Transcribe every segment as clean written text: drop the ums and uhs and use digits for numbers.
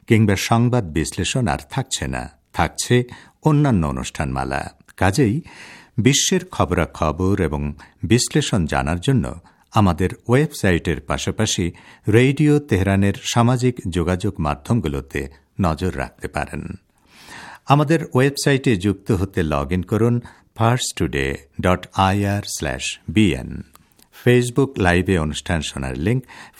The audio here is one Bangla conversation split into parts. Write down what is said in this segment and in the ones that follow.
কিংবা সংবাদ বিশ্লেষণ আর থাকছে না, থাকছে অন্যান্য অনুষ্ঠানমালা। কাজেই বিশ্বের খবরাখবর এবং বিশ্লেষণ জানার জন্য আমাদের ওয়েবসাইটের পাশাপাশি রেডিও তেহরানের সামাজিক যোগাযোগ মাধ্যমগুলোতে নজর রাখতে পারেন। আমাদের ওয়েবসাইটে যুক্ত হতে লগ ইন করুন parstoday.ir/bn। ফেসবুক লাইভে অনুষ্ঠান শোনার লিঙ্ক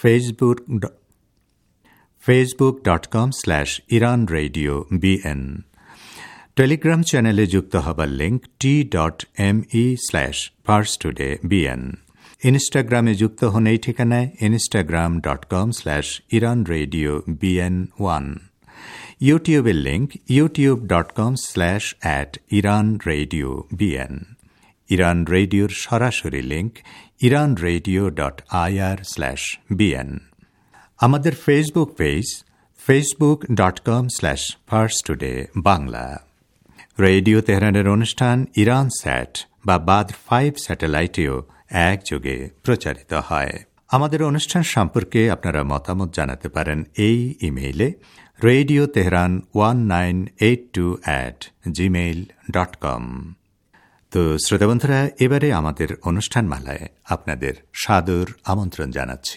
facebook.com/iranradiobn। টেলিগ্রাম চ্যানেলে যুক্ত হবার লিঙ্ক t.me/parstodaybn। ইনস্টাগ্রামে যুক্ত হন এই ঠিকানায় instagram.com/iranradiobn1। ইউটিউবের লিঙ্ক youtube.com/iranradiobn। ইরান রেডিওর সরাসরি লিঙ্ক iranradio.ir/bn। আমাদের ফেসবুক পেজ facebook.com/parstoday-bangla। রেডিও তেহরানের অনুষ্ঠান ইরান স্যাট বা বাদ্র 5 স্যাটেলাইটেও একযোগে প্রচারিত হয়। আমাদের অনুষ্ঠান সম্পর্কে আপনারা মতামত জানাতে পারেন এই ইমেইলে radioteheran1982@gmail.com। তো শ্রোতাবন্ধুরা, এবারে আমাদের অনুষ্ঠানমালায় আপনাদের সাদর আমন্ত্রণ জানাচ্ছি।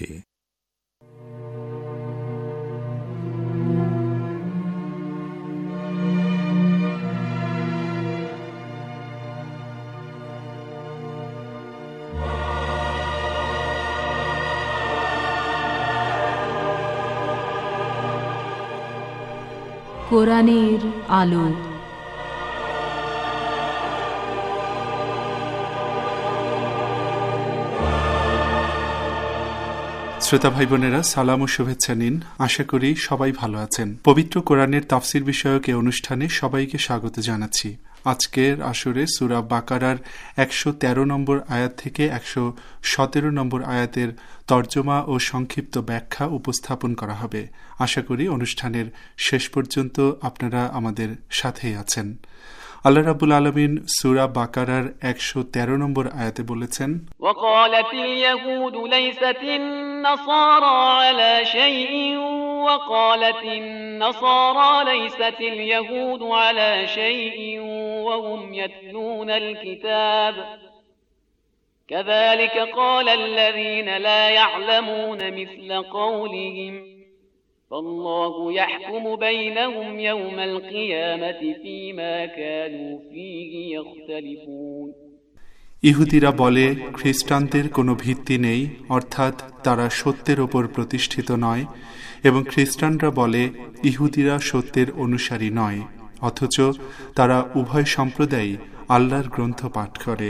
কোরআনের আলো। শ্রোতা ভাই বোনেরা, সালাম ও শুভেচ্ছা নিন। আশা করি সবাই ভালো আছেন। পবিত্র কোরআনের তাফসির বিষয়ক এই অনুষ্ঠানে সবাইকে স্বাগত জানাচ্ছি। আজকের আসরে সূরা বাকারার 113 নম্বর আয়াত থেকে 117 নম্বর আয়াতের তর্জমা ও সংক্ষিপ্ত ব্যাখ্যা উপস্থাপন করা হবে। আশা করি অনুষ্ঠানের শেষ পর্যন্ত আপনারা আমাদের সাথেই আছেন। আল্লাহ রাব্বুল আলামিন সূরা বাকারার 113 নম্বর আয়াতে বলেছেন, ওয়াকালাতিল ইয়াহুদু লাইসাতিন নাসারা আলা শাইইন ওয়াকালাতিন নাসারা লাইসাতিল ইয়াহুদু আলা শাইইন ওয়া হুম ইয়াতলুনাল কিতাব কাযালিকা ক্বালাল্লাযীনা লা ইয়া'লামুনা মিসলা ক্বাউলিহিম فالله يحكم بينهم يوم القيامة فيما كانوا فيه يختلفون। ইহুদিরা বলে খ্রিস্টানদের কোনো ভিত্তি নেই, অর্থাৎ তারা সত্যের ওপর প্রতিষ্ঠিত নয়, এবং খ্রিস্টানরা বলে ইহুদিরা সত্যের অনুসারী নয়, অথচ তারা উভয় সম্প্রদায়ই আল্লাহর গ্রন্থ পাঠ করে।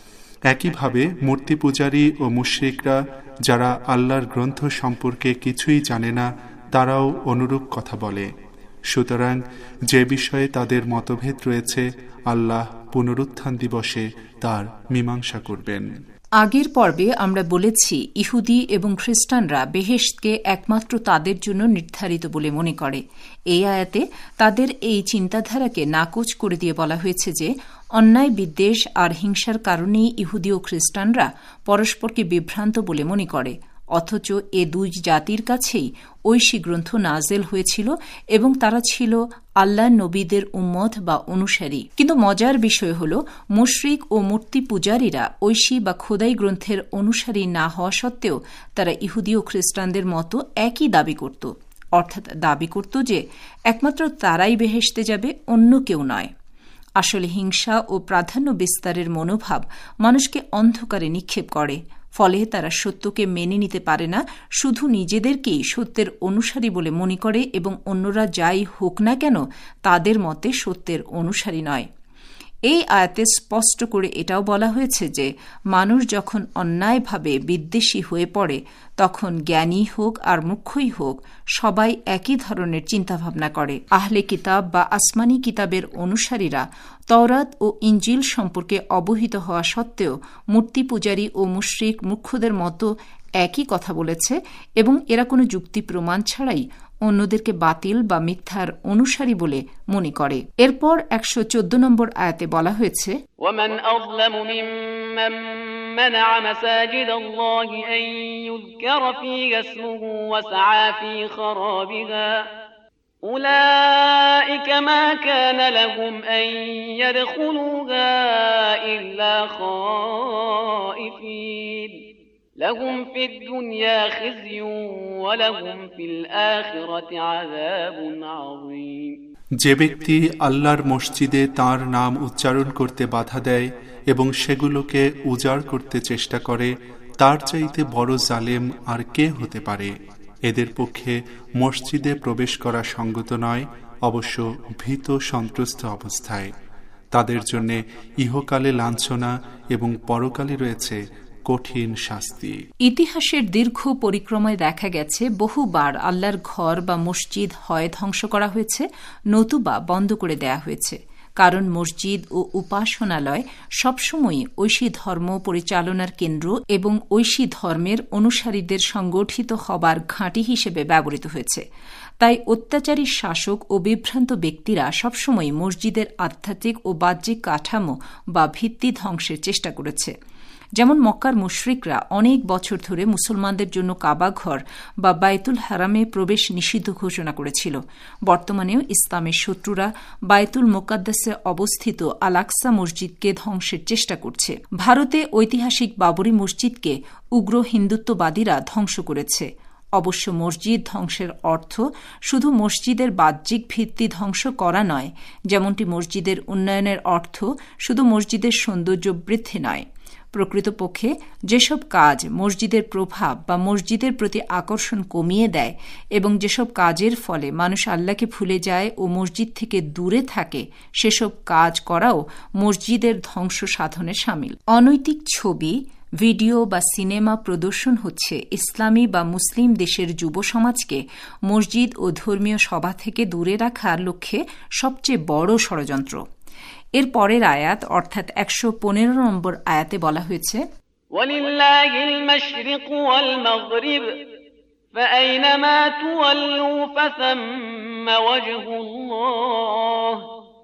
একইভাবে মূর্তি পূজারী ও মুশরিকরা, যারা আল্লাহর গ্রন্থ সম্পর্কে কিছুই জানে না, তারাও অনুরূপ কথা বলে। সুতরাং যে বিষয়ে তাদের মতভেদ রয়েছে, আল্লাহ পুনরুত্থান দিবসে তার মীমাংসা করবেন। আগের পর্বে আমরা বলেছি ইহুদি এবং খ্রিস্টানরা বেহেশতকে একমাত্র তাদের জন্য নির্ধারিত বলে মনে করে। এই আয়াতে তাদের এই চিন্তাধারাকে নাকচ করে দিয়ে বলা হয়েছে যে অন্যায় বিদ্বেষ আর হিংসার কারণেই ইহুদি ও খ্রিস্টানরা পরস্পরকে বিভ্রান্ত বলে মনে করে, অথচ এ দুই জাতির কাছেই ঐশী গ্রন্থ নাজেল হয়েছিল এবং তারা ছিল আল্লাহর নবীদের উম্মত বা অনুসারী। কিন্তু মজার বিষয় হল, মুশরিক ও মূর্তি পূজারীরা ঐশী বা খোদাই গ্রন্থের অনুসারী না হওয়া সত্ত্বেও তারা ইহুদি ও খ্রিস্টানদের মতো একই দাবি করত, অর্থাৎ দাবি করত যে একমাত্র তারাই বেহেশতে যাবে, অন্য কেউ নয়। আসলে হিংসা ও প্রাধান্য বিস্তারের মনোভাব মানুষকে অন্ধকারে নিক্ষেপ করে, ফলে তারা সত্যকে মেনে নিতে পারে না, শুধু নিজেদেরকেই সত্যের অনুসারী বলে মনে করে এবং অন্যরা যাই হোক না কেন তাদের মতে সত্যের অনুসারী নয়। এই আয়াতে স্পষ্ট করে এটাও বলা হয়েছে যে মানুষ যখন অন্যায়ভাবে বিদ্বেষী হয়ে পড়ে, তখন জ্ঞানী হোক আর মূর্খই হোক, সবাই একই ধরনের চিন্তাভাবনা করে। আহলে কিতাব বা আসমানি কিতাবের অনুসারীরা তওরাত ও ইঞ্জিল সম্পর্কে অবহিত হওয়া সত্ত্বেও মূর্তি পূজারী ও মুশরিক মূর্খদের মতো একই কথা বলেছে এবং এরা কোনো যুক্তি প্রমাণ ছাড়াই অন্যদেরকে বাতিল বা মিথ্যার অনুসারী বলে মনে করে। এরপর 114 নম্বর আয়াতে বলা হয়েছে, وَمَنْ أَظْلَمُ مِمَّنْ مَنَعَ مَسَاجِدَ اللَّهِ أَنْ يُذْكَرَ فِيهَا اسْمُهُ وَسَعَى فِي خَرَابِهَا أولئك ما كان لهم أن يدخلوها إلا خائفين لهم في الدنيا خزي ولهم في الآخرة عذاب عظيم। যে ব্যক্তি আল্লাহর মসজিদে তার নাম উচ্চারণ করতে বাধা দেয় এবং সেগুলোকে উজাড় করতে চেষ্টা করে, তার চাইতে বড় জালেম আর কে হতে পারে? এদের পক্ষে মসজিদে প্রবেশ করা সঙ্গত নয়, অবশ্য ভীত সন্ত্রস্ত অবস্থায়। তাদের জন্য ইহকালে লাঞ্ছনা এবং পরকালে রয়েছে কঠিন শাস্তি। ইতিহাসের দীর্ঘ পরিক্রমায় দেখা গেছে বহুবার আল্লাহর ঘর বা মসজিদ হয় ধ্বংস করা হয়েছে, নতুবা বন্ধ করে দেয়া হয়েছে। কারণ মসজিদ ও উপাসনালয় সবসময় ঐশী ধর্ম পরিচালনার কেন্দ্র এবং ঐশী ধর্মের অনুসারীদের সংগঠিত হবার ঘাঁটি হিসেবে ব্যবহৃত হয়েছে। তাই অত্যাচারী শাসক ও বিভ্রান্ত ব্যক্তিরা সবসময় মসজিদের আধ্যাত্মিক ও বাহ্যিক কাঠামো বা ভিত্তি ধ্বংসের চেষ্টা করেছে। যেমন মক্কার মুশরিকরা অনেক বছর ধরে মুসলমানদের জন্য কাবা ঘর বা বায়তুল হারামে প্রবেশ নিষিদ্ধ ঘোষণা করেছিল। বর্তমানেও ইসলামের শত্রুরা বায়তুল মুকাদ্দাসে অবস্থিত আল আকসা মসজিদকে ধ্বংসের চেষ্টা করছে। ভারতে ঐতিহাসিক বাবরি মসজিদকে উগ্র হিন্দুত্ববাদীরা ধ্বংস করেছে। অবশ্য মসজিদ ধ্বংসের অর্থ শুধু মসজিদের বাহ্যিক ভিত্তি ধ্বংস করা নয়, যেমনটি মসজিদের উন্নয়নের অর্থ শুধু মসজিদের সৌন্দর্য বৃদ্ধি নয়। প্রকৃতপক্ষে যেসব কাজ মসজিদের প্রভাব বা মসজিদের প্রতি আকর্ষণ কমিয়ে দেয় এবং যেসব কাজের ফলে মানুষ আল্লাহকে ভুলে যায় ও মসজিদ থেকে দূরে থাকে, সেসব কাজ করাও মসজিদের ধ্বংস সাধনে শামিল। অনৈতিক ছবি, ভিডিও বা সিনেমা প্রদর্শন হচ্ছে ইসলামী বা মুসলিম দেশের যুব সমাজকে মসজিদ ও ধর্মীয় সভা থেকে দূরে রাখার লক্ষ্যে সবচেয়ে বড় ষড়যন্ত্র। এর পরের আয়াত অর্থাৎ ১১৫ নম্বর আয়াতে বলা হয়েছে, ওয়ালিল্লাহিল মাশরিকু ওয়াল মাগরিব ফাআইনামা তুওয়াল্লু ফাসাম্মা ওয়াজহুল্লাহ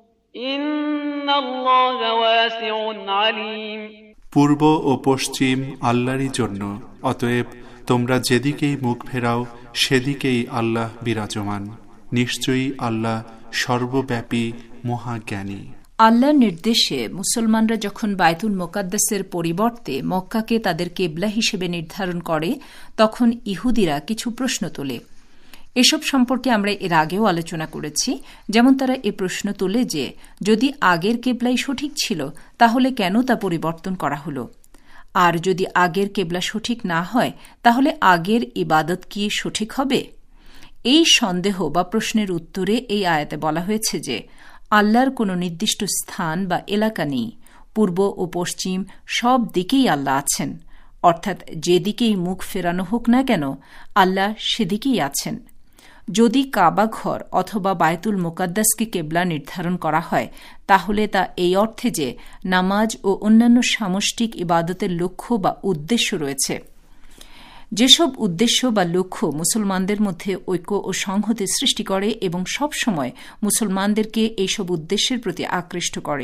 ইন্নাল্লাহা ওয়াসিউন আলীম। পূর্ব ও পশ্চিম আল্লাহরই জন্য, অতএব তোমরা যেদিকেই মুখ ফেরাও সেদিকেই আল্লাহ বিরাজমান। নিশ্চয়ই আল্লাহ সর্বব্যাপী মহাজ্ঞানী। আল্লাহর নির্দেশে মুসলমানরা যখন বায়তুল মুকাদ্দাসের পরিবর্তে মক্কাকে তাদের কেবলা হিসেবে নির্ধারণ করে, তখন ইহুদিরা কিছু প্রশ্ন তোলে। এসব সম্পর্কে আমরা এর আগেও আলোচনা করেছি। যেমন তারা এ প্রশ্ন তোলে যে যদি আগের কেবলাই সঠিক ছিল, তাহলে কেন তা পরিবর্তন করা হলো? আর যদি আগের কেবলা সঠিক না হয়, তাহলে আগের ইবাদত কি সঠিক হবে? এই সন্দেহ বা প্রশ্নের উত্তরে এই আয়াতে বলা হয়েছে যে আল্লাহর কোনো নির্দিষ্ট স্থান বা এলাকা নেই। পূর্ব ও পশ্চিম সব দিকেই আল্লাহ আছেন, অর্থাৎ যেদিকেই মুখ ফেরানো হোক না কেন, আল্লাহ সেদিকেই আছেন। যদি কাবা ঘর অথবা বায়তুল মুকাদ্দাসকে কেবলা নির্ধারণ করা হয়, তাহলে তা এই অর্থে যে নামাজ ও অন্যান্য সামষ্টিক ইবাদতের লক্ষ্য বা উদ্দেশ্য রয়েছে। যেসব উদ্দেশ্য বা লক্ষ্য মুসলমানদের মধ্যে ঐক্য ও সংহতি সৃষ্টি করে এবং সবসময় মুসলমানদেরকে এইসব উদ্দেশ্যের প্রতি আকৃষ্ট করে।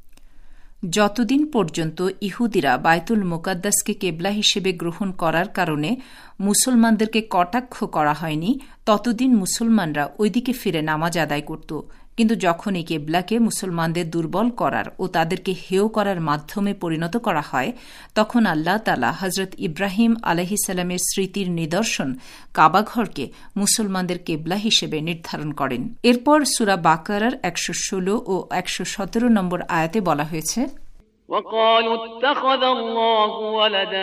যতদিন পর্যন্ত ইহুদিরা বায়তুল মুকাদ্দাসকে কেবলা হিসেবে গ্রহণ করার কারণে মুসলমানদেরকে কটাক্ষ করা হয়নি, ততদিন মুসলমানরা ওইদিকে ফিরে নামাজ আদায় করত। কিন্তু যখন এই কেবলাকে মুসলমানদের দুর্বল করার ও তাদেরকে হেয় করার মাধ্যমে পরিণত করা হয়, তখন আল্লাহ তাআলা হযরত ইব্রাহিম আলাইহিসসালামের স্মৃতির নিদর্শন কাবাঘরকে মুসলমানদের কেবলা হিসেবে নির্ধারণ করেন। এরপর সূরা বাকারার ১১৬ ও ১১৭ নম্বর আয়াতে বলা হয়েছে, وقالوا اتخذ الله ولدا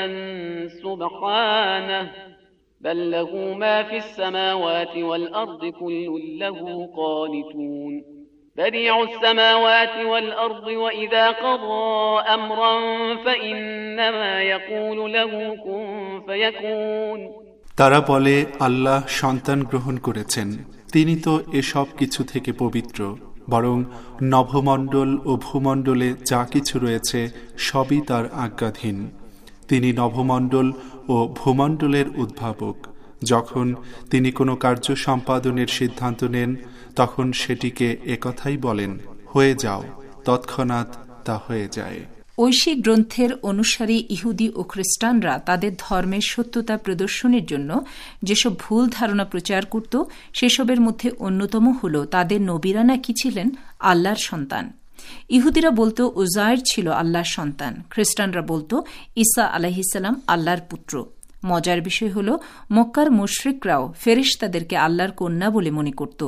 سبحانه بل له ما في السماوات والأرض كل له قانتون بديع السماوات والأرض وإذا قضى أمرا فإنما يقول له كن فيكون। তারা বলে আল্লাহ সন্তান গ্রহণ করেছেন, তিনি তো এসব কিছু থেকে পবিত্র। বরং নভমণ্ডল ও ভূমণ্ডলে যা কিছু রয়েছে সবই তার আজ্ঞাধীন। তিনি নভমণ্ডল ও ভূমণ্ডলের উদ্ভাবক। যখন তিনি কোনো কার্য সম্পাদনের সিদ্ধান্ত নেন, তখন সেটিকে একথাই বলেন, হয়ে যাও, তৎক্ষণাৎ তা হয়ে যায়। ঐশী গ্রন্থের অনুসারী ইহুদি ও খ্রিস্টানরা তাদের ধর্মের সত্যতা প্রদর্শনের জন্য যেসব ভুল ধারণা প্রচার করত সেসবের মধ্যে অন্যতম হল তাদের নবীরা নাকি ছিলেন আল্লাহর সন্তান। ইহুদিরা বলতো উজাইর ছিল আল্লাহর সন্তান, খ্রিস্টানরা বলতো ঈসা আলাইহিসসালাম আল্লাহর পুত্র। মজার বিষয় হল মক্কার মুশরিকরাও ফেরেশতাদেরকে আল্লাহর কন্যা বলে মনে করত,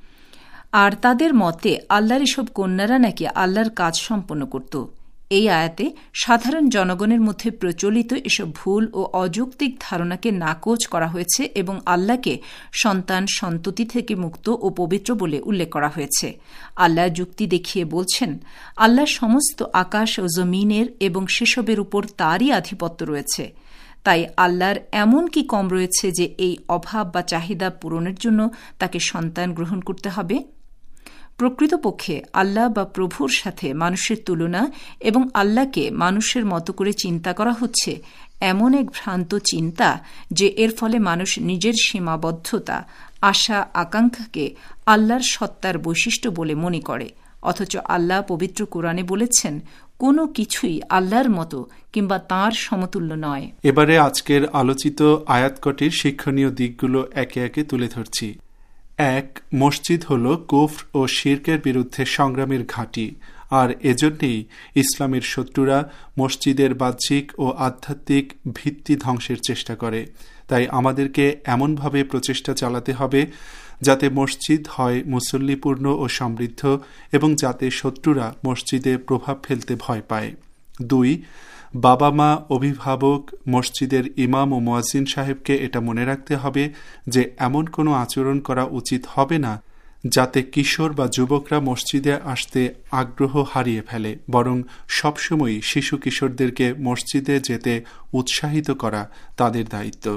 আর তাদের মতে আল্লাহর এসব কন্যারা নাকি আল্লাহর কাজ সম্পন্ন করত। এই আয়াতে সাধারণ জনগণের মধ্যে প্রচলিত এসব ভুল ও অযৌক্তিক ধারণাকে নাকচ করা হয়েছে এবং আল্লাহকে সন্তান সন্ততি থেকে মুক্ত ও পবিত্র বলে উল্লেখ করা হয়েছে। আল্লাহ যুক্তি দেখিয়ে বলছেন, আল্লাহ সমস্ত আকাশ ও জমিনের এবং সেসবের উপর তারই আধিপত্য রয়েছে। তাই আল্লাহর এমন কি কম রয়েছে যে এই অভাব বা চাহিদা পূরণের জন্য তাকে সন্তান গ্রহণ করতে হবে? প্রকৃতপক্ষে আল্লাহ বা প্রভুর সাথে মানুষের তুলনা এবং আল্লাহকে মানুষের মতো করে চিন্তা করা হচ্ছে এমন এক ভ্রান্ত চিন্তা যে এর ফলে মানুষ নিজের সীমাবদ্ধতা, আশা আকাঙ্ক্ষাকে আল্লাহর সত্তার বৈশিষ্ট্য বলে মনে করে। অথচ আল্লাহ পবিত্র কোরআনে বলেছেন, কোনো কিছুই আল্লাহর মতো কিংবা তাঁর সমতুল্য নয়। এবারে আজকের আলোচিত আয়াতকটির শিক্ষণীয় দিকগুলো একে একে তুলে ধরছি। 1. মসজিদ হল কুফর ও শিরকের বিরুদ্ধে সংগ্রামের ঘাঁটি, আর এজন্যই ইসলামের শত্রুরা মসজিদের বাহ্যিক ও আধ্যাত্মিক ভিত্তি ধ্বংসের চেষ্টা করে। তাই আমাদেরকে এমনভাবে প্রচেষ্টা চালাতে হবে যাতে মসজিদ হয় মুসল্লিপূর্ণ ও সমৃদ্ধ এবং যাতে শত্রুরা মসজিদে প্রভাব ফেলতে ভয় পায়। 2. বাবা মা, অভিভাবক, মসজিদের ইমাম ও মুয়াজ্জিন সাহেবকে এটা মনে রাখতে হবে যে এমন কোনো আচরণ করা উচিত হবে না যাতে কিশোর বা যুবকরা মসজিদে আসতে আগ্রহ হারিয়ে ফেলে, বরং সবসময় শিশু কিশোরদেরকে মসজিদে যেতে উৎসাহিত করা তাদের দায়িত্ব।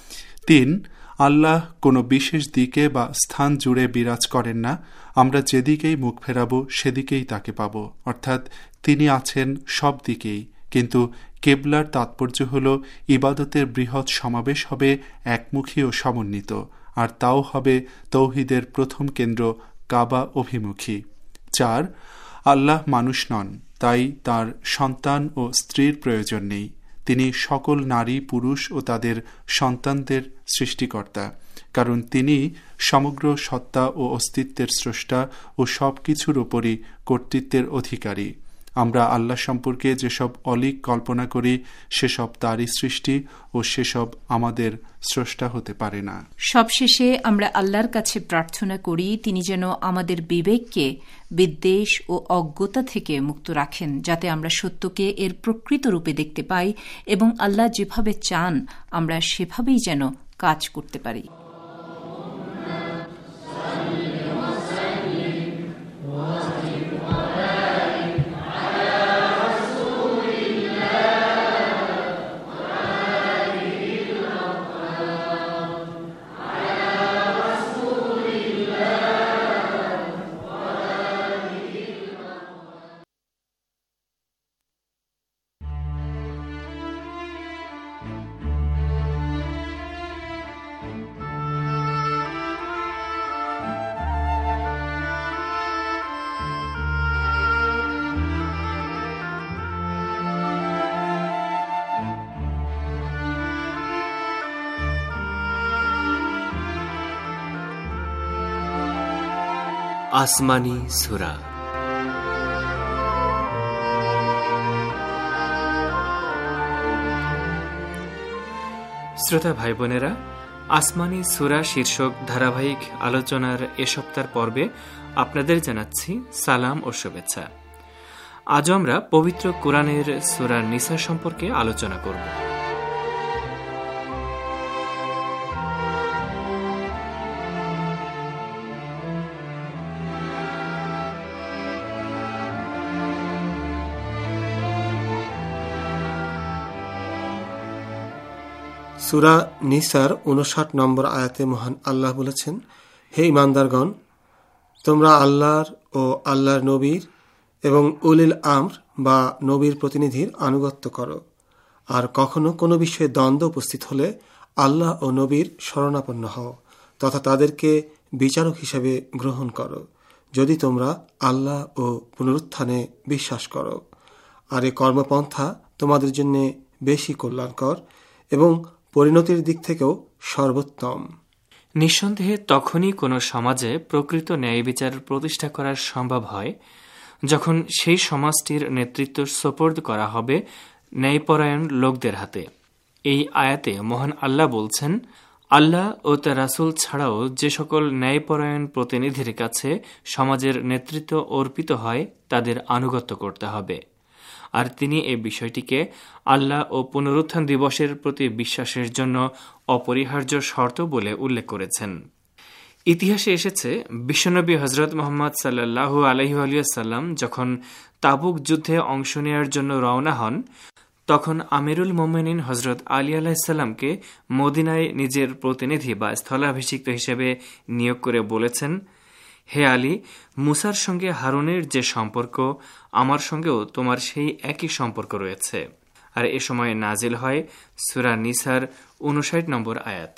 3. আল্লাহ কোনো বিশেষ দিকে বা স্থান জুড়ে বিরাজ করেন না। আমরা যেদিকেই মুখ ফেরাবো সেদিকেই তাকে পাব, অর্থাৎ তিনি আছেন সব দিকেই। কিন্তু কেবলার তাৎপর্য হল ইবাদতের বৃহৎ সমাবেশ হবে একমুখী ও সমন্বিত, আর তাও হবে তৌহিদের প্রথম কেন্দ্র কাবা অভিমুখী। 4. আল্লাহ মানুষ নন, তাই তার সন্তান ও স্ত্রীর প্রয়োজন নেই। তিনি সকল নারী পুরুষ ও তাদের সন্তানদের সৃষ্টিকর্তা, কারণ তিনি সমগ্র সত্তা ও অস্তিত্বের স্রষ্টা ও সব কিছুর উপরই কর্তৃত্বের অধিকারী। আমরা আল্লাহ সম্পর্কে যেসব অলীক কল্পনা করি সেসব তারই সৃষ্টি ও সেসব আমাদের স্রষ্টা হতে পারে না। সবশেষে আমরা আল্লাহর কাছে প্রার্থনা করি তিনি যেন আমাদের বিবেককে বিদ্বেষ ও অজ্ঞতা থেকে মুক্ত রাখেন, যাতে আমরা সত্যকে এর প্রকৃত রূপে দেখতে পাই এবং আল্লাহ যেভাবে চান আমরা সেভাবেই যেন কাজ করতে পারি। আসমানি সূরা। শ্রোতা ভাই বোনেরা, আসমানি সূরা শীর্ষক ধারাবাহিক আলোচনার এ সপ্তাহের পর্বে আপনাদের জানাচ্ছি সালাম ও শুভেচ্ছা। আজ আমরা পবিত্র কোরআনের সূরা নিসা সম্পর্কে আলোচনা করব। সূরা নিসার 59 নম্বর আয়াতে মহান আল্লাহ বলেছেন, হে ঈমানদারগণ, তোমরা আল্লাহর ও আল্লাহর নবীর এবং উলিল আমর বা নবীর প্রতিনিধির আনুগত্য করো, আর কখনো কোনো বিষয়ে দ্বন্দ্ব উপস্থিত হলে আল্লাহ ও নবীর শরণাপন্ন হও তথা তাদেরকে বিচারক হিসেবে গ্রহণ করো, যদি তোমরা আল্লাহ ও পুনরুত্থানে বিশ্বাস করো। আর এ কর্মপন্থা তোমাদের জন্য বেশি কল্যাণকর এবং পরিণতির দিক থেকেও সর্বোত্তম। নিঃসন্দেহে তখনই কোনো সমাজে প্রকৃত ন্যায় বিচার প্রতিষ্ঠা করা সম্ভব হয় যখন সেই সমাজটির নেতৃত্ব সোপর্দ করা হবে ন্যায়পরায়ণ লোকদের হাতে। এই আয়াতে মহান আল্লাহ বলছেন, আল্লাহ ও তার রাসূল ছাড়াও যে সকল ন্যায়পরায়ণ প্রতিনিধির কাছে সমাজের নেতৃত্ব অর্পিত হয় তাদের আনুগত্য করতে হবে। আর তিনি এই বিষয়টিকে আল্লাহ ও পুনরুত্থান দিবসের প্রতি বিশ্বাসের জন্য অপরিহার্য শর্ত বলে উল্লেখ করেছেন। ইতিহাসে এসেছে, বিশ্বনবী হজরত মুহাম্মদ সাল্লাল্লাহু আলাইহি ওয়াসাল্লাম যখন তাবুক যুদ্ধে অংশ নেওয়ার জন্য রওনা হন, তখন আমিরুল মুমিনিন হজরত আলী আলাইহিসসালামকে মদিনায় নিজের প্রতিনিধি বা স্থলাভিষিক্ত হিসেবে নিয়োগ করে বলেছেন, হে আলী, মুসার সঙ্গে হারুনের যে সম্পর্ক, আমার সঙ্গেও তোমার সেই একই সম্পর্ক রয়েছে। আর এ সময় নাজিল হয় সূরা নিসার 59 নম্বর আয়াত।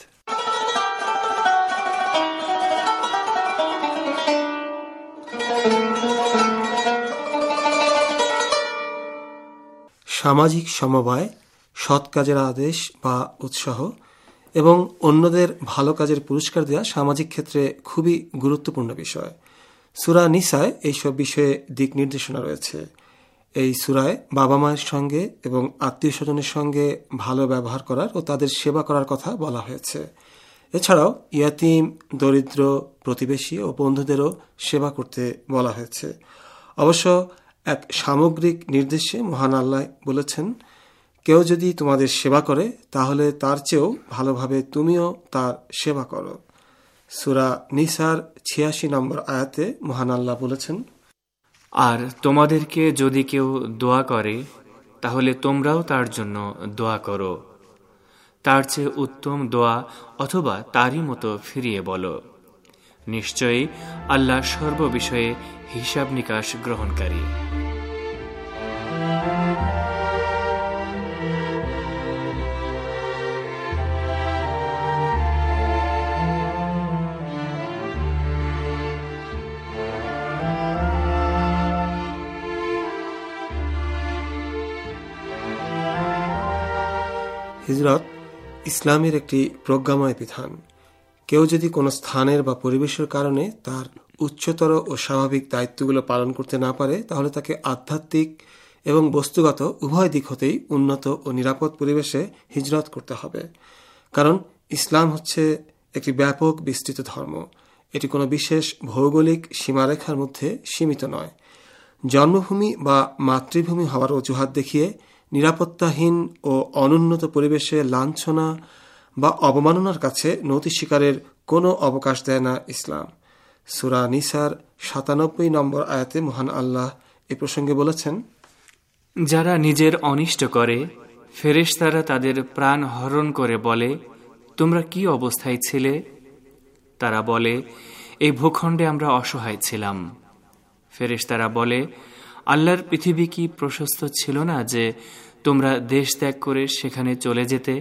সামাজিক সমবায়, সৎ কাজের আদেশ বা উৎসাহ এবং অন্যদের ভালো কাজের পুরস্কার দেওয়া সামাজিক ক্ষেত্রে খুবই গুরুত্বপূর্ণ বিষয়। সূরা নিসায় এইসব বিষয়ে দিক নির্দেশনা রয়েছে। এই সূরায় বাবা মায়ের সঙ্গে এবং আত্মীয় স্বজনের সঙ্গে ভালো ব্যবহার করার ও তাদের সেবা করার কথা বলা হয়েছে। এছাড়াও ইয়াতিম, দরিদ্র, প্রতিবেশী ও বন্ধুদেরও সেবা করতে বলা হয়েছে। অবশ্য এক সামগ্রিক নির্দেশে মহান আল্লাহ বলেছেন, কেউ যদি তোমাদের সেবা করে তাহলে তার চেয়েও ভালোভাবে তুমিও তার সেবা করো। সূরা নিসার 86 নম্বর আয়াতে মহান আল্লাহ বলেছেন, আর তোমাদেরকে যদি কেউ দোয়া করে তাহলে তোমরাও তার জন্য দোয়া করো, তার চেয়ে উত্তম দোয়া অথবা তারই মতো ফিরিয়ে বলো। নিশ্চয়ই আল্লাহ সর্ববিষয়ে হিসাব নিকাশ গ্রহণকারী। হিজরত ইসলামের একটি প্রজ্ঞাময় বিধান। কেউ যদি কোনো স্থানের বা পরিবেশের কারণে তার উচ্চতর ও স্বাভাবিক দায়িত্বগুলো পালন করতে না পারে, তাহলে তাকে আধ্যাত্মিক এবং বস্তুগত উভয় দিক হতেই উন্নত ও নিরাপদ পরিবেশে হিজরত করতে হবে। কারণ ইসলাম হচ্ছে একটি ব্যাপক বিস্তৃত ধর্ম। এটি কোনো বিশেষ ভৌগোলিক সীমারেখার মধ্যে সীমিত নয়। জন্মভূমি বা মাতৃভূমি হওয়ার অজুহাত দেখিয়ে নিরাপত্তাহীন ও অনুন্নত পরিবেশে লাঞ্ছনা বা অবমাননার কাছে নতি স্বীকারের কোনো অবকাশ দেয় না ইসলাম। সূরা নিসার 97 নম্বর আয়াতে মহান আল্লাহ এ প্রসঙ্গে বলেছেন, যারা নিজের অনিষ্ট করে, ফেরেশতারা তাদের প্রাণ হরণ করে বলে, তোমরা কি অবস্থায় ছিলে? তারা বলে, এই ভূখণ্ডে আমরা অসহায় ছিলাম। ফেরেশতারা বলে, আল্লাহর পৃথিবী কি প্রশস্ত ছিল না যে তোমরা দেশ ত্যাগ করে সেখানে চলে যেতে?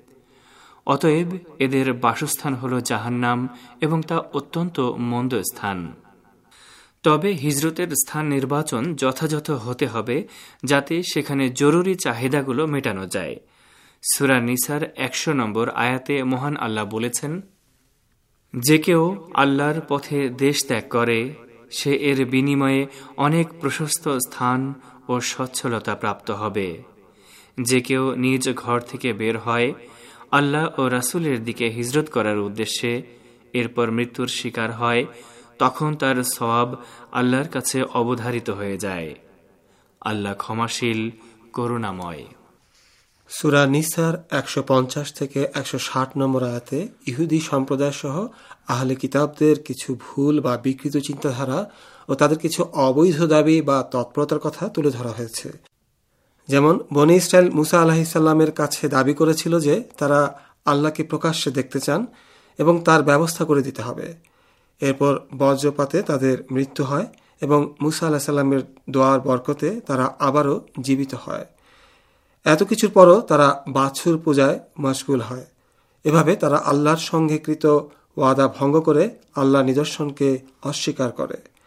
অতএব এদের বাসস্থান হল জাহান্নাম এবং তা অত্যন্ত মন্দ স্থান। তবে হিজরতের স্থান নির্বাচন যথাযথ হতে হবে যাতে সেখানে জরুরি চাহিদাগুলো মেটানো যায়। সূরা নিসার 100 নম্বর আয়াতে মহান আল্লাহ বলেছেন, যে কেউ আল্লাহর পথে দেশ ত্যাগ করে সে এর বিনিময়ে অনেক প্রশস্ত স্থান ও সচ্ছলতা প্রাপ্ত হবে। যে কেউ নিজ ঘর থেকে বের হয় আল্লাহ ও রাসূলের দিকে হিজরত করার উদ্দেশ্যে, এরপর মৃত্যুর শিকার হয়, তখন তার সওয়াব আল্লাহর কাছে অবধারিত হয়ে যায়। আল্লাহ ক্ষমাশীল, করুণাময়। সূরা নিসার 150 থেকে 160 নম্বর আয়াতে ইহুদি সম্প্রদায় সহ আহলে কিতাবদের কিছু ভুল বা বিকৃত চিন্তাধারা ও তাদের কিছু অবৈধ দাবি বা তৎপরতার কথা তুলে ধরা হয়েছে। যেমন বনী ইসরাইল মুসা আলাইহিসসালামের কাছে দাবি করেছিল যে তারা আল্লাহকে প্রকাশ্যে দেখতে চান এবং তার ব্যবস্থা করে দিতে হবে। এরপর বজ্রপাতে তাদের মৃত্যু হয় এবং মুসা আলাইহিসসালামের দোয়ার বরকতে তারা আবারও জীবিত হয়। এত কিছুর পরও তারা বাছুর পূজায় মশগুল হয়। এভাবে তারা আল্লাহর সঙ্গে কৃত ওয়াদা ভঙ্গ করে আল্লাহর নিদর্শনকে অস্বীকার করে।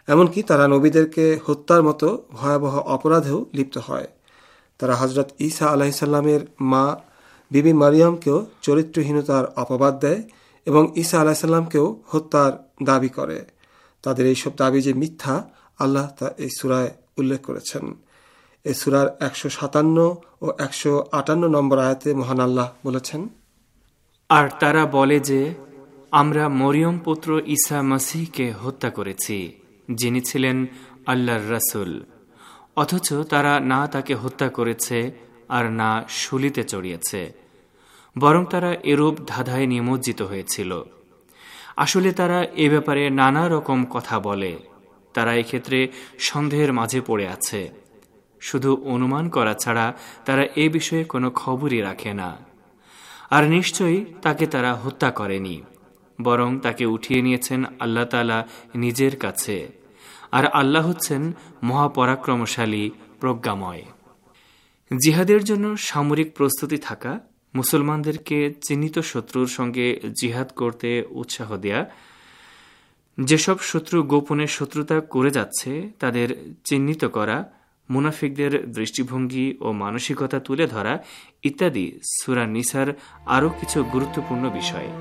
এমনকি তারা নবীদেরকে হত্যার মতো ভয়াবহ অপরাধেও লিপ্ত হয়। তারা হজরত ঈসা আলাইসাল্লামের মা বিবি মারিয়ামকেও চরিত্রহীনতার অপবাদ দেয় এবং ঈসা আলাইসাল্লামকেও হত্যার দাবি করে। তাদের এইসব দাবি যে মিথ্যা, আল্লাহ তা এই সূরায় উল্লেখ করেছেন। এই সূরার 157 ও 158 নম্বর আয়াতে মহান আল্লাহ বলেছেন, আর তারা বলে যে আমরা মরিয়ম পুত্র ঈসা মসিহকে হত্যা করেছি, যিনি ছিলেন আল্লাহর রাসূল, অথচ তারা না তাকে হত্যা করেছে আর না শুলিতে চড়িয়েছে, বরং তারা এরূপ ধাঁধায় নিমজ্জিত হয়েছিল। আসলে তারা এ ব্যাপারে নানা রকম কথা বলে। তারা এক্ষেত্রে সন্দেহের মাঝে পড়ে আছে। শুধু অনুমান করা ছাড়া তারা এ বিষয়ে কোনো খবরই রাখে না। আর নিশ্চয়ই তাকে তারা হত্যা করেনি, বরং তাকে উঠিয়ে নিয়েছেন আল্লাহ তাআলা নিজের কাছে। আর আল্লাহ হচ্ছেন মহাপরাক্রমশালী, প্রজ্ঞাময়। জিহাদের জন্য সামরিক প্রস্তুতি থাকা, মুসলমানদেরকে চিহ্নিত শত্রুর সঙ্গে জিহাদ করতে উৎসাহ দেয়া, যেসব শত্রু গোপনে শত্রুতা করে যাচ্ছে তাদের চিহ্নিত করা, মুনাফিকদের দৃষ্টিভঙ্গি ও মানসিকতা তুলে ধরা ইত্যাদি সূরা নিসার আরও কিছু গুরুত্বপূর্ণ বিষয়।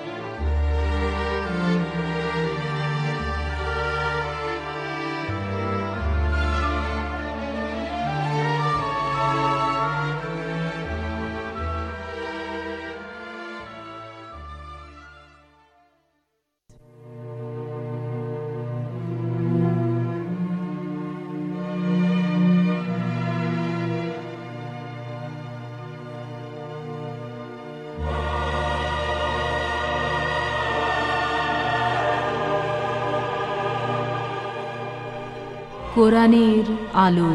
কোরআনের আলো।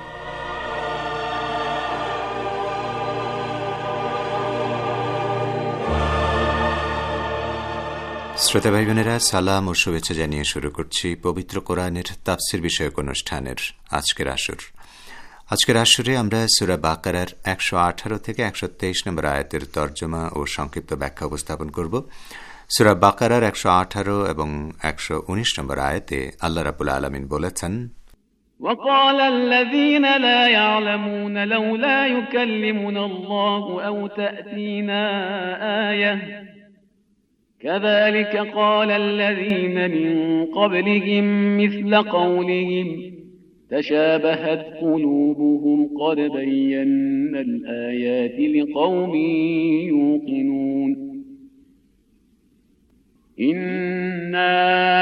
শ্রোতা ভাই বোনেরা, সালাম ও শুভেচ্ছা জানিয়ে শুরু করছি পবিত্র কোরআনের তাফসির বিষয়ক অনুষ্ঠানের আজকের আসর। আজকের আসরে আমরা সূরা বাকারার 118 থেকে 123 নম্বর আয়াতের তর্জমা ও সংক্ষিপ্ত ব্যাখ্যা উপস্থাপন করব। সূরা বাকারার 118 এবং 119 নম্বর আয়াতে আল্লাহ রাব্বুল আলামিন বলেছেন, وقال الذين لا يعلمون لولا يكلمنا الله أو تأتينا آية كذلك قال الذين من قبلهم مثل قولهم تشابهت قلوبهم قد بينا الآيات لقوم يوقنون إنا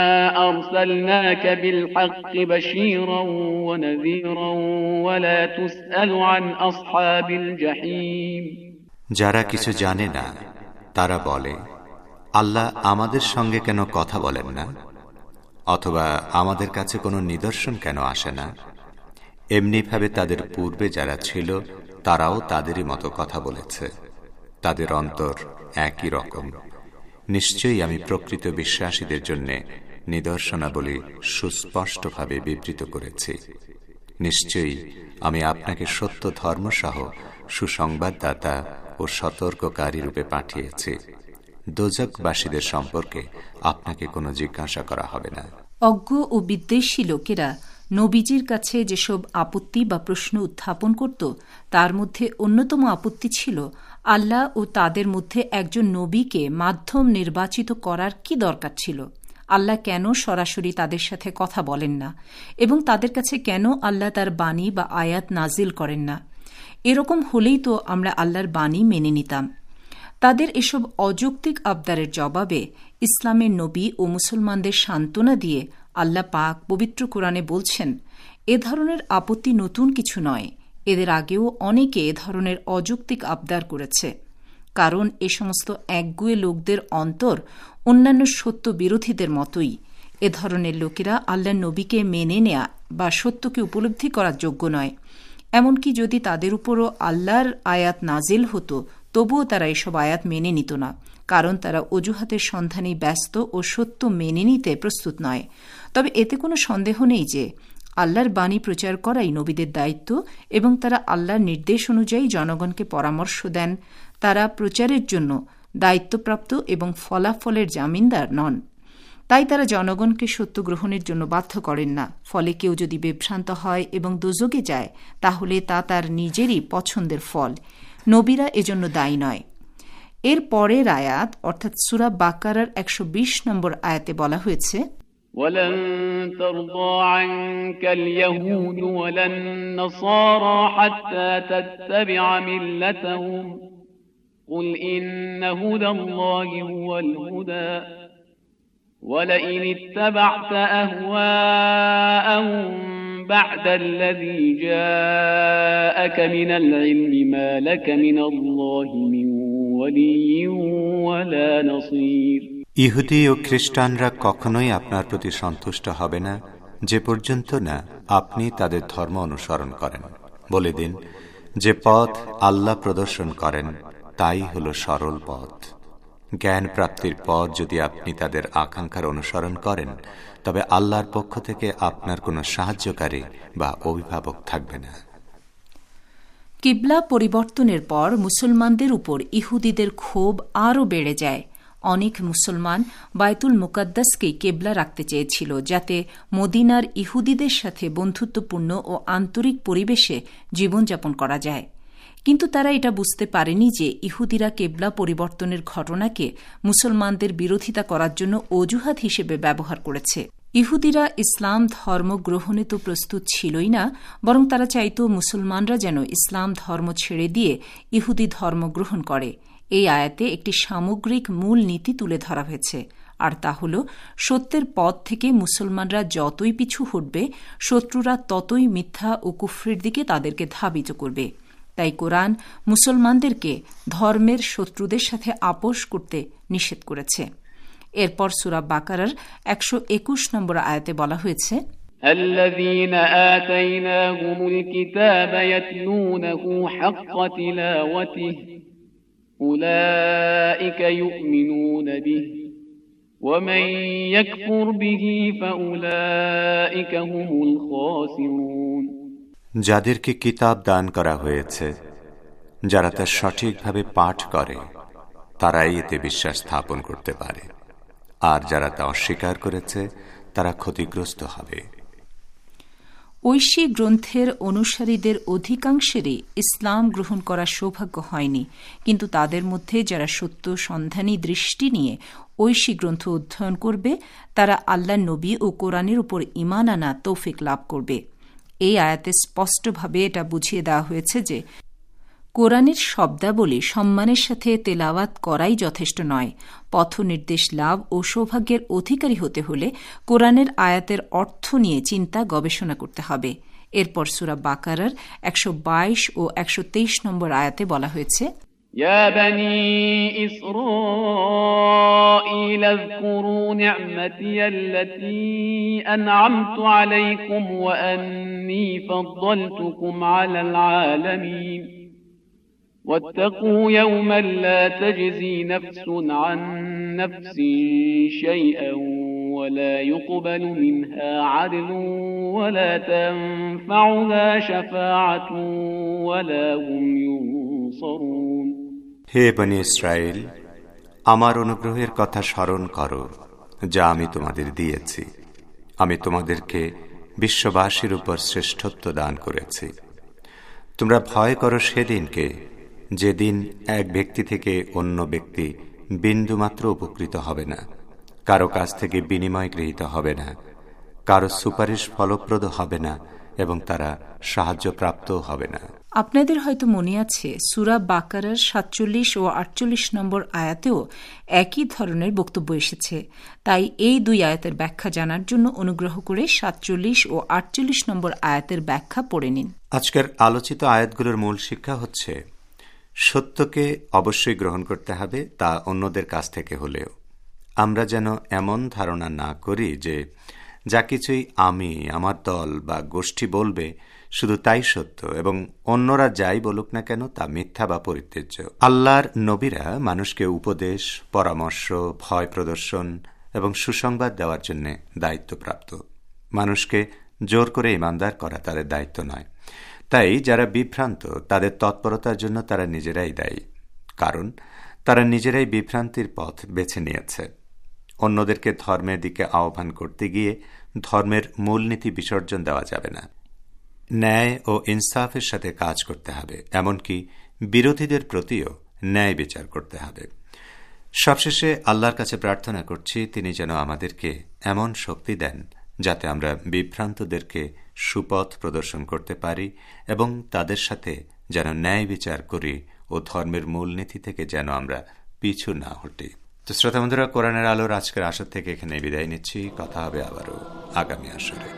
أرسلناك بالحق بشيرا ونذيرا ولا تسأل عن أصحاب الجحيم যারা কিছু জানে না তারা বলে, আল্লাহ আমাদের সঙ্গে কেন কথা বলেন না, অথবা আমাদের কাছে কোনো নিদর্শন কেন আসে না। এমনিভাবে তাদের পূর্বে যারা ছিল তারাও তাদেরই মতো কথা বলেছে, তাদের অন্তর একই রকম। নিশ্চয়ই আমি প্রকৃত বিশ্বাসীদের জন্য নিদর্শনাবলী সুস্পষ্টভাবে বিবৃত করেছি। নিশ্চয়ই আমি আপনাকে সত্য ধর্মসহ সুসংবাদদাতা ও সতর্ককারী রূপে পাঠিয়েছি। দোজখবাসীদের সম্পর্কে আপনাকে কোনো জিজ্ঞাসা করা হবে না। অজ্ঞ ও বিদ্বেষী লোকেরা নবীজির কাছে যেসব আপত্তি বা প্রশ্ন উত্থাপন করত, তার মধ্যে অন্যতম আপত্তি ছিল আল্লাহ ও তাদের মধ্যে একজন নবীকে মাধ্যম নির্বাচিত করার কি দরকার ছিল। আল্লাহ কেন সরাসরি তাদের সাথে কথা বলেন না এবং তাদের কাছে কেন আল্লাহ তার বাণী বা আয়াত নাজিল করেন না। এরকম হলেই তো আমরা আল্লাহর বাণী মেনে নিতাম। তাদের এসব অযৌক্তিক আবদারের জবাবে ইসলামের নবী ও মুসলমানদের সান্ত্বনা দিয়ে আল্লাহ পাক পবিত্র কোরআনে বলছেন, এ ধরনের আপত্তি নতুন কিছু নয়। এদের আগেও অনেকে এ ধরনের অযৌক্তিক আবদার করেছে, কারণ এ সমস্ত একগুয়ে লোকদের অন্তর অন্যান্য সত্য বিরোধীদের মতোই। এ ধরনের লোকেরা আল্লাহর নবীকে মেনে নেয়া বা সত্যকে উপলব্ধি করার যোগ্য নয়। এমনকি যদি তাদের উপরও আল্লাহর আয়াত নাজিল হতো, তবুও তারা এসব আয়াত মেনে নিত না, কারণ তারা অজুহাতের সন্ধানে ব্যস্ত ও সত্য মেনে নিতে প্রস্তুত নয়। তবে এতে কোনো সন্দেহ নেই যে আল্লাহর বাণী প্রচার করাই নবীদের দায়িত্ব এবং তারা আল্লাহর নির্দেশ অনুযায়ী জনগণকে পরামর্শ দেন। তারা প্রচারের জন্য দায়িত্বপ্রাপ্ত এবং ফলাফলের জামিনদার নন। তাই তারা জনগণকে সত্য গ্রহণের জন্য বাধ্য করেন না। ফলে কেউ যদি বিভ্রান্ত হয় এবং দোজখে যায়, তাহলে তা তার নিজেরই পছন্দের ফল। নবীরা এজন্য দায়ী নয়। এর পরের আয়াত অর্থাৎ সূরা বাকারার 120 নম্বর আয়াতে বলা হয়েছে, ولن ترضى عنك اليهود ولا النصارى حتى تتبع ملتهم قل إن هدى الله هو الهدى ولئن اتبعت أهواءهم بعد الذي جاءك من العلم ما لك من الله من ولي ولا نصير। ইহুদি ও খ্রিস্টানরা কখনোই আপনার প্রতি সন্তুষ্ট হবে না যে পর্যন্ত না আপনি তাদের ধর্ম অনুসরণ করেন। বলে দিন, যে পথ আল্লাহ প্রদর্শন করেন তাই হলো সরল পথ। জ্ঞান প্রাপ্তির পথ যদি আপনি তাদের আকাঙ্ক্ষার অনুসরণ করেন, তবে আল্লাহর পক্ষ থেকে আপনার কোনো সাহায্যকারী বা অভিভাবক থাকবে না। কিবলা পরিবর্তনের পর মুসলমানদের উপর ইহুদিদের ক্ষোভ আরও বেড়ে যায়। অনেক মুসলমান বায়তুল মুকাদ্দাসকেই কেবলা রাখতে চেয়েছিল, যাতে মদিনার ইহুদিদের সাথে বন্ধুত্বপূর্ণ ও আন্তরিক পরিবেশে জীবনযাপন করা যায়। কিন্তু তারা এটা বুঝতে পারেনি যে ইহুদিরা কেবলা পরিবর্তনের ঘটনাকে মুসলমানদের বিরোধিতা করার জন্য অজুহাত হিসেবে ব্যবহার করেছে। ইহুদিরা ইসলাম ধর্ম গ্রহণে তো প্রস্তুত ছিলই না, বরং তারা চাইত মুসলমানরা যেন ইসলাম ধর্ম ছেড়ে দিয়ে ইহুদি ধর্ম গ্রহণ করে। এই আয়াতে একটি সামগ্রিক মূল নীতি তুলে ধরা হয়েছে, আর তা হল সত্যের পথ থেকে মুসলমানরা যতই পিছু হটবে, শত্রুরা ততই মিথ্যা ও কুফরির দিকে তাদেরকে ধাবিত করবে। তাই কোরআন মুসলমানদেরকে ধর্মের শত্রুদের সাথে আপোষ করতে নিষেধ করেছে। এরপর সূরা বাকারার 121 নম্বর আয়াতে বলা হয়েছে, الذين آتيناهم الكتاب يتلونه حق تلاوته أولئك يؤمنون به ومن يكفر به فأولئك هم الخاسرون। যাদেরকে কিতাব দান করা হয়েছে, যারা তা সঠিকভাবে পাঠ করে, তারাই এতে বিশ্বাস স্থাপন করতে পারে, আর যারা তা অস্বীকার করেছে তারা ক্ষতিগ্রস্ত হবে। ঐশী গ্রন্থের অনুসারীদের অধিকাংশেরই ইসলাম গ্রহণ করার সৌভাগ্য হয়নি, কিন্তু তাদের মধ্যে যারা সত্য সন্ধানী দৃষ্টি নিয়ে ঐশী গ্রন্থ অধ্যয়ন করবে, তারা আল্লাহ নবী ও কোরআনের উপর ঈমান আনা তৌফিক লাভ করবে। এই আয়াতে স্পষ্টভাবে এটা বুঝিয়ে দেওয়া হয়েছে যে কোরআনের শব্দাবলী সম্মানের সাথে তেলাওয়াত করাই যথেষ্ট নয়। পথ নির্দেশ লাভ ও সৌভাগ্যের অধিকারী হতে হলে কোরআনের আয়াতের অর্থ নিয়ে চিন্তা গবেষণা করতে হবে। এরপর সূরা বাকারার 122 ও 123 নম্বর আয়াতে বলা হয়েছে, يا بني إسرائيل اذكروا نعمتي التي أنعمت عليكم وأني فضلتكم على العالمين واتقوا يوما لا تجزي نفس عن نفس شيئا ولا يقبل منها عدل ولا تنفعها شفاعة ولا هم ينصرون। হে বনী ইসরায়েল, আমার অনুগ্রহের কথা স্মরণ করো যা আমি তোমাদের দিয়েছি। আমি তোমাদেরকে বিশ্ববাসীর উপর শ্রেষ্ঠত্ব দান করেছি। তোমরা ভয় করো সেদিনকে, যেদিন এক ব্যক্তি থেকে অন্য ব্যক্তি বিন্দুমাত্র উপকৃত হবে না, কারো কাছ থেকে বিনিময় গৃহীত হবে না, কারো সুপারিশ ফলপ্রদ হবে না, এবং তারা সাহায্যপ্রাপ্ত হবে না। আপনাদের হয়তো মনে আছে, সূরা বাকারার 47 ও 48 নম্বর আয়াতেও একই ধরনের বক্তব্য এসেছে। তাই এই দুই আয়াতের ব্যাখ্যা জানার জন্য অনুগ্রহ করে 47 ও 48 নম্বর আয়াতের ব্যাখ্যা পড়ে নিন। আজকের আলোচিত আয়াতগুলোর মূল শিক্ষা হচ্ছে, সত্যকে অবশ্যই গ্রহণ করতে হবে, তা অন্যদের কাছ থেকে হলেও। আমরা যেন এমন ধারণা না করি যে যা কিছুই আমি, আমার দল বা গোষ্ঠী বলবে শুধু তাই সত্য, এবং অন্যরা যাই বলুক না কেন তা মিথ্যা বা পরিত্যাজ্য। আল্লাহর নবীরা মানুষকে উপদেশ, পরামর্শ, ভয় প্রদর্শন এবং সুসংবাদ দেওয়ার জন্য দায়িত্বপ্রাপ্ত। মানুষকে জোর করে ঈমানদার করা তাদের দায়িত্ব নয়। তাই যারা বিভ্রান্ত, তাদের তৎপরতার জন্য তারা নিজেরাই দায়ী, কারণ তারা নিজেরাই বিভ্রান্তির পথ বেছে নিয়েছে। অন্যদেরকে ধর্মের দিকে আহ্বান করতে গিয়ে ধর্মের মূলনীতি বিসর্জন দেওয়া যাবে না। ন্যায় ও ইনসাফের সাথে কাজ করতে হবে, এমনকি বিরোধীদের প্রতিও ন্যায় বিচার করতে হবে। সবশেষে আল্লাহর কাছে প্রার্থনা করছি তিনি যেন আমাদেরকে এমন শক্তি দেন যাতে আমরা বিভ্রান্তদেরকে সুপথ প্রদর্শন করতে পারি এবং তাদের সাথে যেন ন্যায় বিচার করি ও ধর্মের মূলনীতি থেকে যেন আমরা পিছু না হটি। তো শ্রোতা বন্ধুরা, কোরআনের আলোর আজকের আসর থেকে এখানে বিদায় নিচ্ছি। কথা হবে আবারও আগামী আসরে।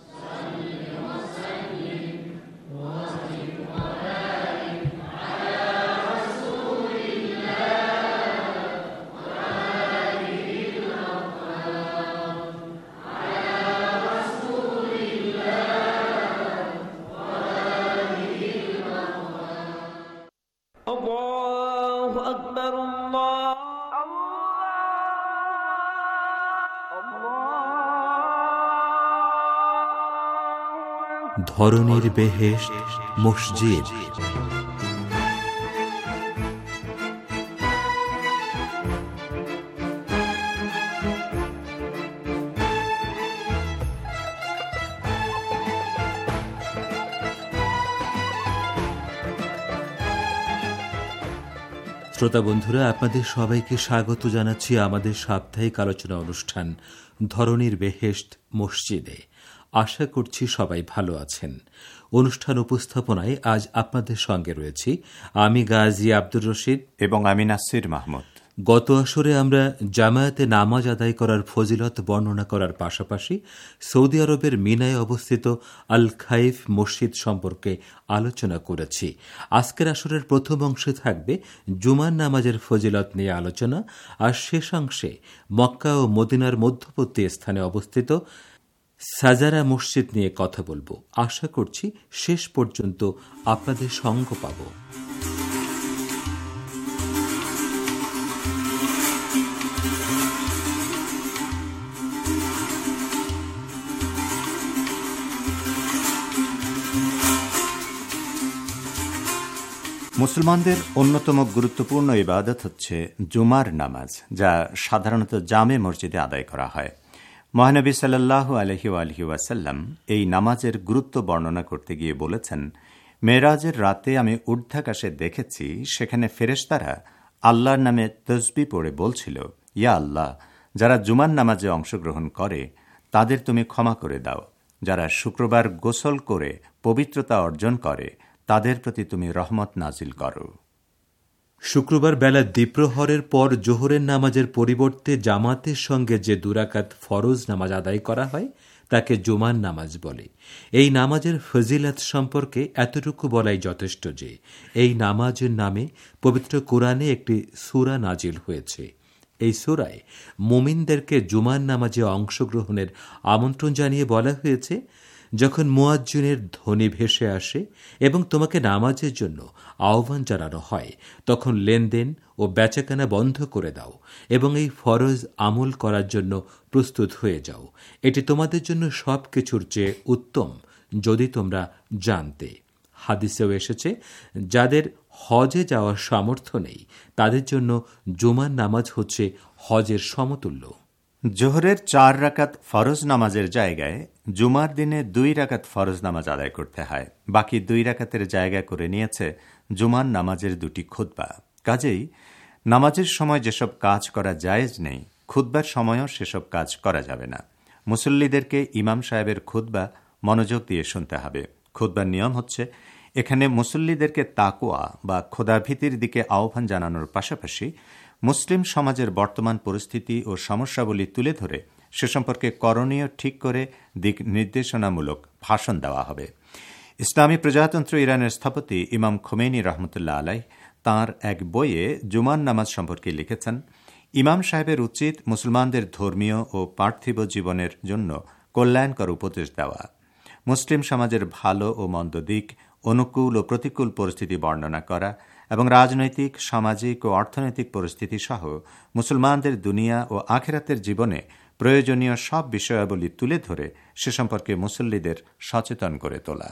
ধরনীর বেহেশত মসজিদ। শ্রোতা বন্ধুরা, আপনাদের সবাইকে স্বাগত জানাচ্ছি আমাদের সাপ্তাহিক আলোচনা অনুষ্ঠান ধরনীর বেহেশত মসজিদে। আশা করছি সবাই ভালো আছেন। অনুষ্ঠান উপস্থাপনায় আজ আপনাদের সঙ্গে রয়েছি আমি গাজী আব্দুর রশিদ এবং আমি নাসির মাহমুদ। গত আসরে আমরা জামায়াতে নামাজ আদায় করার ফজিলত বর্ণনা করার পাশাপাশি সৌদি আরবের মিনায় অবস্থিত আল খাইফ মসজিদ সম্পর্কে আলোচনা করেছি। আজকের আসরের প্রথম অংশে থাকবে জুমার নামাজের ফজিলত নিয়ে আলোচনা, আর শেষাংশে মক্কা ও মদিনার মধ্যবর্তী স্থানে অবস্থিত সাজারা মসজিদ নিয়ে কথা বলবো। আশা করছি শেষ পর্যন্ত আপনাদের সঙ্গ পাব। মুসলমানদের অন্যতম গুরুত্বপূর্ণ ইবাদত হচ্ছে জুমার নামাজ, যা সাধারণত জামে মসজিদে আদায় করা হয়। মহানবী সাল্লাল্লাহু আলাইহি ওয়াসাল্লাম এই নামাজের গুরুত্ব বর্ণনা করতে গিয়ে বলেছেন, মেরাজের রাতে আমি ঊর্ধ্বাকাশে দেখেছি, সেখানে ফেরেশতারা আল্লাহর নামে তসবিহ পড়ে বলছিল, ইয়া আল্লাহ, যারা জুমার নামাজে অংশগ্রহণ করে তাদের তুমি ক্ষমা করে দাও, যারা শুক্রবার গোসল করে পবিত্রতা অর্জন করে তাদের প্রতি তুমি রহমত নাজিল করো। শুক্রবার বেলা দ্বিপ্রহরের পর জোহরের নামাজের পরিবর্তে জামাতের সঙ্গে যে দুরাকাত ফরজ নামাজ আদায় করা হয় তাকে জুমার নামাজ বলে। এই নামাজের ফজিলত সম্পর্কে এতটুকু বলাই যথেষ্ট যে এই নামাজের নামে পবিত্র কোরআনে একটি সূরা নাজিল হয়েছে। এই সূরায় মুমিনদেরকে জুমার নামাজে অংশগ্রহণের আমন্ত্রণ জানিয়ে বলা হয়েছে, যখন মুয়াজ্জিনের ধ্বনি ভেসে আসে এবং তোমাকে নামাজের জন্য আহ্বান জানানো হয়, তখন লেনদেন ও বেচাকেনা বন্ধ করে দাও এবং এই ফরজ আমল করার জন্য প্রস্তুত হয়ে যাও। এটি তোমাদের জন্য সব কিছুর চেয়ে উত্তম, যদি তোমরা জানতে। হাদিসেও এসেছে, যাদের হজে যাওয়ার সামর্থ্য নেই তাদের জন্য জুমার নামাজ হচ্ছে হজের সমতুল্য। জোহরের 4 রাকাত ফরজ নামাজের জায়গায় জুমার দিনে 2 রাকাত ফরজ নামাজ আদায় করতে হয়। বাকি 2 রাকাতের জায়গা করে নিয়েছে জুমার নামাজের 2টি খুতবা। কাজেই নামাজের সময় যেসব কাজ করা জায়েজ নেই, খুতবার সময়ও সেসব কাজ করা যাবে না। মুসল্লিদেরকে ইমাম সাহেবের খুতবা মনোযোগ দিয়ে শুনতে হবে। খুতবার নিয়ম হচ্ছে, এখানে মুসল্লিদেরকে তাকওয়া বা খোদাভীতির দিকে আহ্বান জানানোর পাশাপাশি মুসলিম সমাজের বর্তমান পরিস্থিতি ও সমস্যাবলী তুলে ধরে সে সম্পর্কে করণীয় ঠিক করে দিক নির্দেশনামূলক ভাষণ দেওয়া হবে। ইসলামী প্রজাতন্ত্র ইরানের স্থপতি ইমাম খোমেনি রহমতুল্লাহ আলাইহ তাঁর এক বইয়ে জুমার নামাজ সম্পর্কে লিখেছেন, ইমাম সাহেবের উচিত মুসলমানদের ধর্মীয় ও পার্থিব জীবনের জন্য কল্যাণকর উপদেশ দেওয়া, মুসলিম সমাজের ভালো ও মন্দ দিক, অনুকূল ও প্রতিকূল পরিস্থিতি বর্ণনা করা এবং রাজনৈতিক, সামাজিক ও অর্থনৈতিক পরিস্থিতি সহ মুসলমানদের দুনিয়া ও আখিরাতের জীবনে প্রয়োজনীয় সব বিষয়াবলী তুলে ধরে সে সম্পর্কে মুসল্লিদের সচেতন করে তোলা।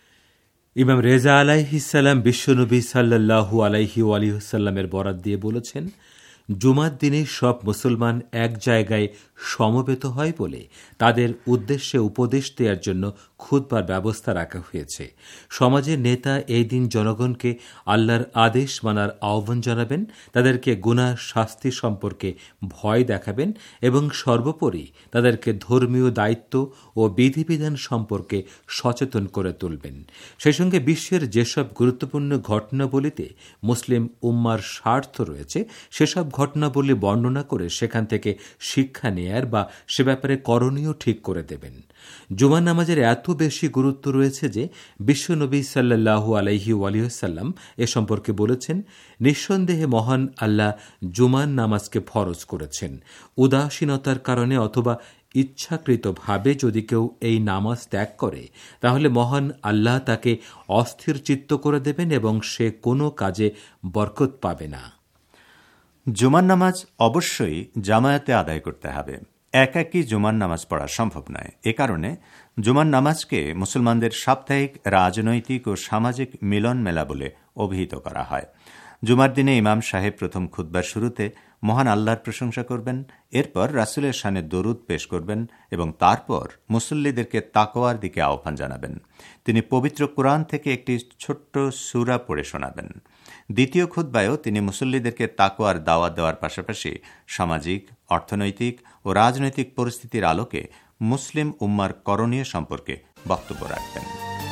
ইমাম রেজা আলাইহিস সালাম বিশ্বনবী সাল্লাল্লাহু আলাইহি ওয়াসাল্লামের বরাত দিয়ে বলেছেন, জুমার দিনে সব মুসলমান এক জায়গায় সমবেত হয় বলে তাদের উদ্দেশ্যে উপদেশ দেওয়ার জন্য খুতবার ব্যবস্থা রাখা হয়েছে। সমাজের নেতা এই দিন জনগণকে আল্লাহর আদেশ মানার আহ্বান জানাবেন, তাদেরকে গুনাহ শাস্তি সম্পর্কে ভয় দেখাবেন এবং সর্বোপরি তাদেরকে ধর্মীয় দায়িত্ব ও বিধিবিধান সম্পর্কে সচেতন করে তুলবেন। সেই সঙ্গে বিশ্বের যেসব গুরুত্বপূর্ণ ঘটনাবলিতে মুসলিম উম্মার স্বার্থ রয়েছে সেসব ঘটনাবলী বর্ণনা করে সেখান থেকে শিক্ষা নেয়ার বা সে ব্যাপারে করণীয় ঠিক করে দেবেন। জুমা নামাজের এত বেশি গুরুত্ব রয়েছে যে বিশ্বনবী সাল্লাল্লাহু আলাইহি ওয়াসাল্লাম এ সম্পর্কে বলেছেন, নিঃসন্দেহে মহান আল্লাহ জুমার নামাজকে ফরজ করেছেন। উদাসীনতার কারণে অথবা ইচ্ছাকৃতভাবে যদি কেউ এই নামাজ ত্যাগ করে তাহলে মহান আল্লাহ তাকে অস্থির চিত্ত করে দেবেন এবং সে কোনো কাজে বরকত পাবে না। জুমার নামাজ অবশ্যই জামায়াতে আদায় করতে হবে। একাকী জুমার নামাজ পড়া সম্ভব নয়। এ কারণে জুমার নামাজকে মুসলমানদের সাপ্তাহিক রাজনৈতিক ও সামাজিক মিলন মেলা বলে অভিহিত করা হয়। জুমার দিনে ইমাম সাহেব প্রথম খুতবার শুরুতে মহান আল্লাহর প্রশংসা করবেন, এরপর রাসূলের শানে দরুদ পেশ করবেন এবং তারপর মুসল্লিদেরকে তাকওয়ার দিকে আহ্বান জানাবেন। তিনি পবিত্র কোরআন থেকে একটি ছোট্ট সূরা পড়ে শোনাবেন। দ্বিতীয় খুতবায়ও তিনি মুসল্লিদেরকে তাকওয়ার দাওয়াত দেওয়ার পাশাপাশি সামাজিক, অর্থনৈতিক ও রাজনৈতিক পরিস্থিতির আলোকে মুসলিম উম্মার করণীয় সম্পর্কে বক্তব্য রাখবেন।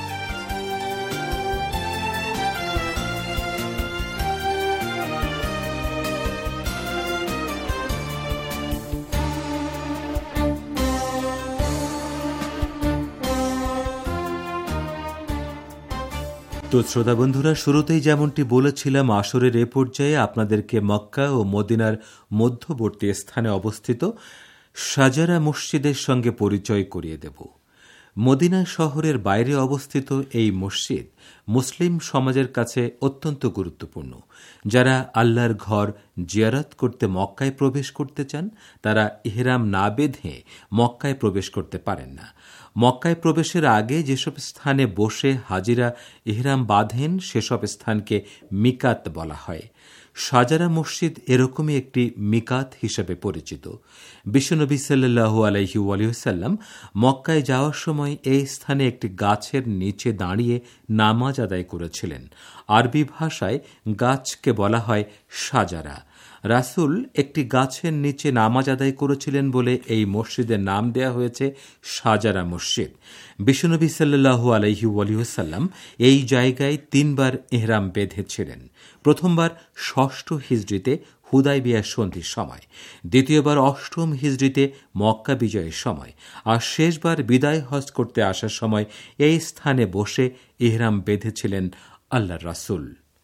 তো শ্রোতা বন্ধুরা, শুরুতেই যেমনটি বলেছিলাম, আসরের এ পর্যায়ে আপনাদেরকে মক্কা ও মদিনার মধ্যবর্তী স্থানে অবস্থিত শাজারা মসজিদের সঙ্গে পরিচয় করিয়ে দেব। মদিনা শহরের বাইরে অবস্থিত এই মসজিদ মুসলিম সমাজের কাছে অত্যন্ত গুরুত্বপূর্ণ। যারা আল্লাহর ঘর জিয়ারত করতে মক্কায় প্রবেশ করতে চান তারা ইহরাম না বেঁধে মক্কায় প্রবেশ করতে পারেন না। মক্কায় প্রবেশের আগে যেসব স্থানে বসে হাজিরা ইহরাম বাঁধেন সেসব স্থানকে মিকাত বলা হয়। শাজারা মসজিদ এরকমই একটি মিকাত হিসেবে পরিচিত। বিশ্বনবী সাল্লাল্লাহু আলাইহি ওয়াসাল্লাম মক্কায় যাওয়ার সময় এই স্থানে একটি গাছের নিচে দাঁড়িয়ে নামাজ আদায় করেছিলেন। আরবি ভাষায় গাছকে বলা হয় শাজারা। রাসূল একটি গাছের নিচে নামাজ আদায় করেছিলেন বলে এই মসজিদের নাম দেয়া হয়েছে শাজারা মসজিদ। বিশ্বনবী সাল্লাল্লাহু আলাইহি ওয়াসাল্লাম এই জায়গায় 3 বার ইহরাম বেঁধেছিলেন। প্রথমবার 6ষ্ঠ হিজরিতে হুদায়বিয়া সন্ধির সময়, দ্বিতীয়বার 8ম হিজরিতে মক্কা বিজয়ের সময়, আর শেষবার বিদায় হজ করতে আসার সময় এই স্থানে বসে ইহরাম বেঁধেছিলেন আল্লাহর রাসূল।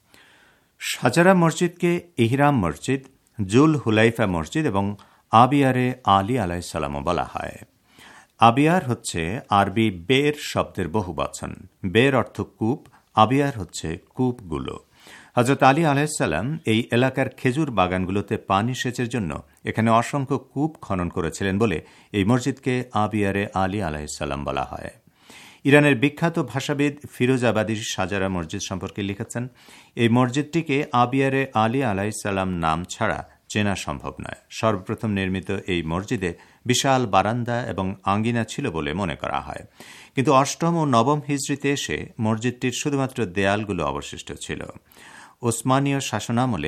শাজারা মসজিদকে ইহরাম মসজিদ, জুল হুলাইফা মসজিদ এবং আবিয়ারে আলী আলাইহিস সালামও বলা হয়। আবিয়ার হচ্ছে আরবি বের শব্দের বহুবচন। বের অর্থ কূপ, আবিয়ার হচ্ছে কূপগুলো। হযরত আলী আলাইহিস সালাম এই এলাকার খেজুর বাগানগুলোতে পানি সেচের জন্য এখানে অসংখ্য কূপ খনন করেছিলেন বলে এই মসজিদকে আবিয়ারে আলী আলাইহিস সালাম বলা হয়। ইরানের বিখ্যাত ভাষাবিদ ফিরোজাবাদী শাজারা মসজিদ সম্পর্কে লিখেছেন, এই মসজিদটিকে আবিয়ারে আলী আলাইহিস সালাম নাম ছাড়া চেনা সম্ভব নয়। সর্বপ্রথম নির্মিত এই মসজিদে বিশাল বারান্দা এবং আঙ্গিনা ছিল বলে মনে করা হয়, কিন্তু 8ম ও 9ম হিজরিতে এসে মসজিদটির শুধুমাত্র দেয়ালগুলো অবশিষ্ট ছিল। ওসমানীয় শাসনামলে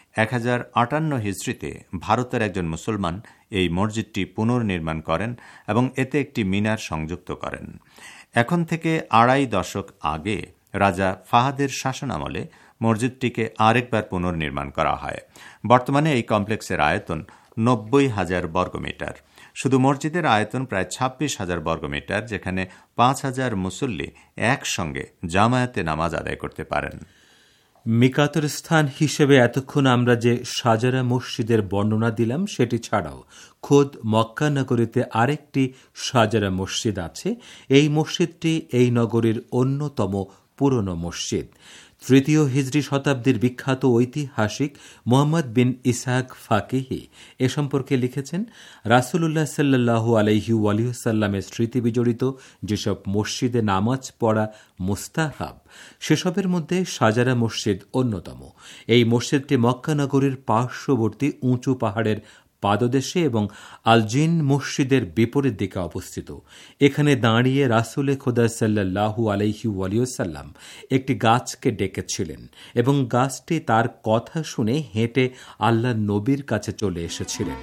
1058 হিজরিতে ভারতের একজন মুসলমান এই মসজিদটি পুনর্নির্মাণ করেন এবং এতে একটি মিনার সংযুক্ত করেন। এখন থেকে 2.5 দশক আগে রাজা ফাহাদের শাসনামলে মসজিদটিকে আরেকবার পুনর্নির্মাণ করা হয়। বর্তমানে এই কমপ্লেক্সের আয়তন 90,000 বর্গমিটার। শুধু মসজিদের আয়তন প্রায় 26,000 বর্গমিটার, যেখানে 5,000 মুসল্লি একসঙ্গে জামায়াতে নামাজ আদায় করতে পারেন। মিকাতের স্থান হিসেবে এতক্ষণ আমরা যে শাজারা মসজিদের বর্ণনা দিলাম সেটি ছাড়াও খোদ মক্কা নগরীতে আরেকটি শাজারা মসজিদ আছে। এই মসজিদটি এই নগরীর অন্যতম পুরনো মসজিদ। তৃতীয় হিজরি শতাব্দীর বিখ্যাত ঐতিহাসিক মোহাম্মদ বিন ইসহাক ফাকিহি এ সম্পর্কে লিখেছেন, রাসূলুল্লাহ সাল্লাল্লাহু আলাইহি ওয়াসাল্লামের স্মৃতি বিজড়িত যেসব মসজিদে নামাজ পড়া মুস্তাহাব, সেসবের মধ্যে সাজারা মসজিদ অন্যতম। এই মসজিদটি মক্কা নগরীর পার্শ্ববর্তী উঁচু পাহাড়ের পাদদেশে এবং আলজিন মসজিদের বিপরীত দিকে অবস্থিত। এখানে দাঁড়িয়ে রাসূলে খোদা সাল্লাল্লাহু আলাইহি ওয়াসাল্লাম একটি গাছকে ডেকেছিলেন এবং গাছটি তার কথা শুনে হেঁটে আল্লাহর নবীর কাছে চলে এসেছিলেন।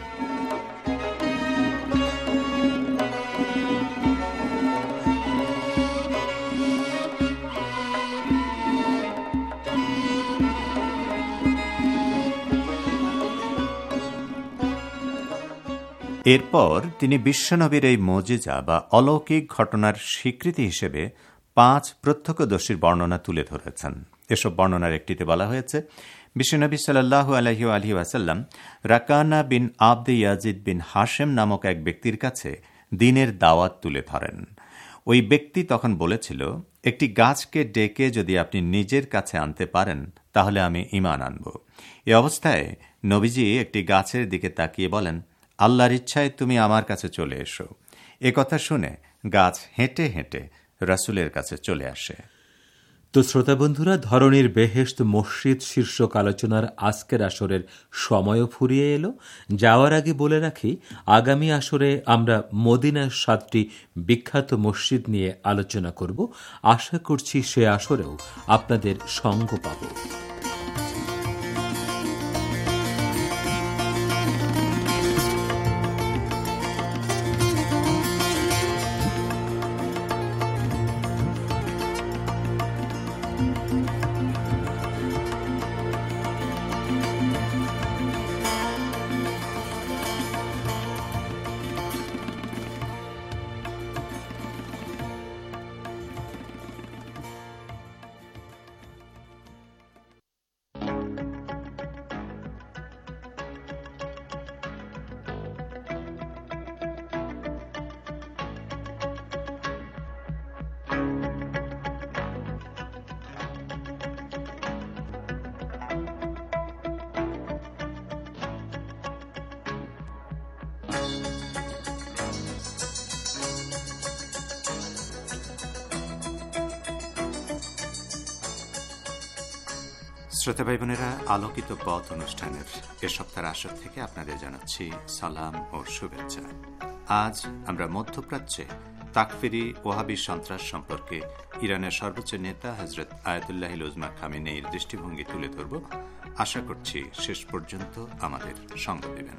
এরপর তিনি বিশ্বনবীর এই মুজিজা বা অলৌকিক ঘটনার স্বীকৃতি হিসেবে 5 প্রত্যক্ষদর্শীর বর্ণনা তুলে ধরেছেন। এসব বর্ণনার একটিতে বলা হয়েছে, বিশ্বনবী সাল্লাল্লাহু আলাইহি ওয়াসাল্লাম রাকানা বিন আবদে ইয়াজিদ বিন হাশেম নামক এক ব্যক্তির কাছে দ্বীনের দাওয়াত তুলে ধরেন। ওই ব্যক্তি তখন বলেছিল, একটি গাছকে ডেকে যদি আপনি নিজের কাছে আনতে পারেন তাহলে আমি ঈমান আনব। এ অবস্থায় নবীজি একটি গাছের দিকে তাকিয়ে বলেন, আল্লাহর ইচ্ছায় তুমি আমার কাছে চলে এসো। এ কথা শুনে গাছ হেঁটে হেঁটে রাসূলের কাছে চলে আসে। তো শ্রোতা বন্ধুরা, ধরনীর বেহেশত মসজিদ শীর্ষক আলোচনার আজকের আসরের সময়ও ফুরিয়ে এলো। যাওয়ার আগে বলে রাখি, আগামী আসরে আমরা মদিনার 7টি বিখ্যাত মসজিদ নিয়ে আলোচনা করব। আশা করছি সে আসরেও আপনাদের সঙ্গ পাব। শ্রোতা ভাই বোনেরা, আলোকিত পথ অনুষ্ঠানের এ সপ্তাহের আসর থেকে আপনাদের জানাচ্ছি সালাম ও শুভেচ্ছা। আজ আমরা মধ্যপ্রাচ্যে তাকফিরি ওয়াহাবি সন্ত্রাস সম্পর্কে ইরানের সর্বোচ্চ নেতা হযরত আয়াতুল্লাহিল উজমা খামেনেয়ির দৃষ্টিভঙ্গি তুলে ধরব। আশা করছি শেষ পর্যন্ত আমাদের সঙ্গ দেবেন।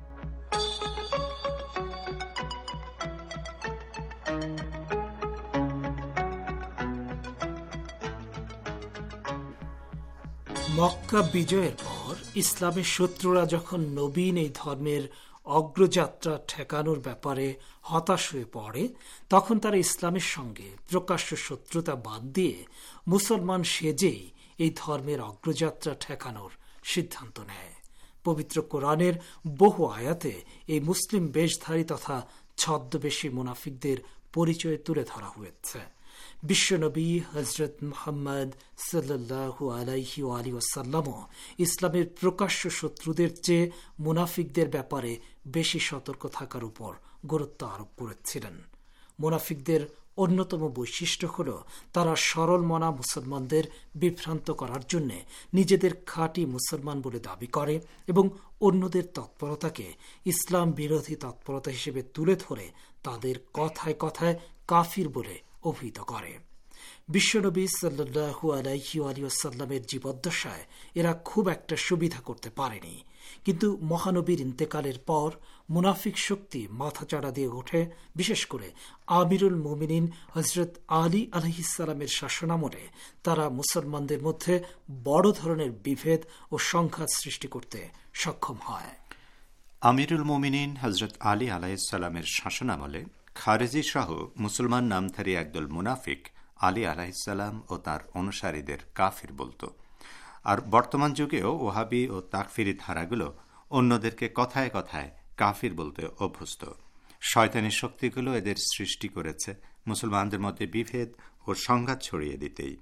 মক্কা বিজয়ের পর ইসলামের শত্রুরা যখন নবীন এই ধর্মের অগ্রযাত্রা ঠেকানোর ব্যাপারে হতাশ হয়ে পড়ে, তখন তারা ইসলামের সঙ্গে প্রকাশ্য শত্রুতা বাদ দিয়ে মুসলমান সেজেই এই ধর্মের অগ্রযাত্রা ঠেকানোর সিদ্ধান্ত নেয়। পবিত্র কোরআনের বহু আয়াতে এই মুসলিম বেশধারী তথা ছদ্মবেশী মুনাফিকদের পরিচয় তুলে ধরা হয়েছে। বিশ্বনবী হযরত মুহাম্মদ সাল্লাল্লাহু আলাইহি ওয়াসাল্লামও ইসলামের প্রকাশ্য শত্রুদের চেয়ে মুনাফিকদের ব্যাপারে বেশি সতর্ক থাকার উপর গুরুত্ব আরোপ করেছিলেন। মুনাফিকদের অন্যতম বৈশিষ্ট্য হল তারা সরল মনা মুসলমানদের বিভ্রান্ত করার জন্য নিজেদের খাঁটি মুসলমান বলে দাবি করে এবং অন্যদের তৎপরতাকে ইসলাম বিরোধী তৎপরতা হিসেবে তুলে ধরে তাদের কথায় কথায় কাফির বলে অভিহিত করে। বিশ্বনবী সাল্লাল্লাহু আলাইহি ওয়াসাল্লামের জীবদ্দশায় এরা খুব একটা সুবিধা করতে পারেনি, কিন্তু মহানবীর ইন্তেকালের পর মুনাফিক শক্তি মাথাচাড়া দিয়ে ওঠে। বিশেষ করে আমিরুল মুমিনিন হযরত আলী আলাইহিসসালামের শাসনামলে তারা মুসলমানদের মধ্যে বড় ধরনের বিভেদ ও সংঘাত সৃষ্টি করতে সক্ষম হয়। আমিরুল মুমিনিন হযরত আলী আলাইহিসসালামের শাসনামলে খারেজি সহ মুসলমান নামধারী একদল মুনাফিক আলী আলাইহিসসালাম ও তার অনুসারীদের কাফির বলতো। আর বর্তমান যুগেও ওহাবি ও তাকফিরি ধারাগুলো অন্যদেরকে কথায় কথায় কাফির বলতে অভ্যস্ত। শয়তানি শক্তিগুলো এদের সৃষ্টি করেছে মুসলমানদের মধ্যে বিভেদ ও সংঘাত ছড়িয়ে দিতেই।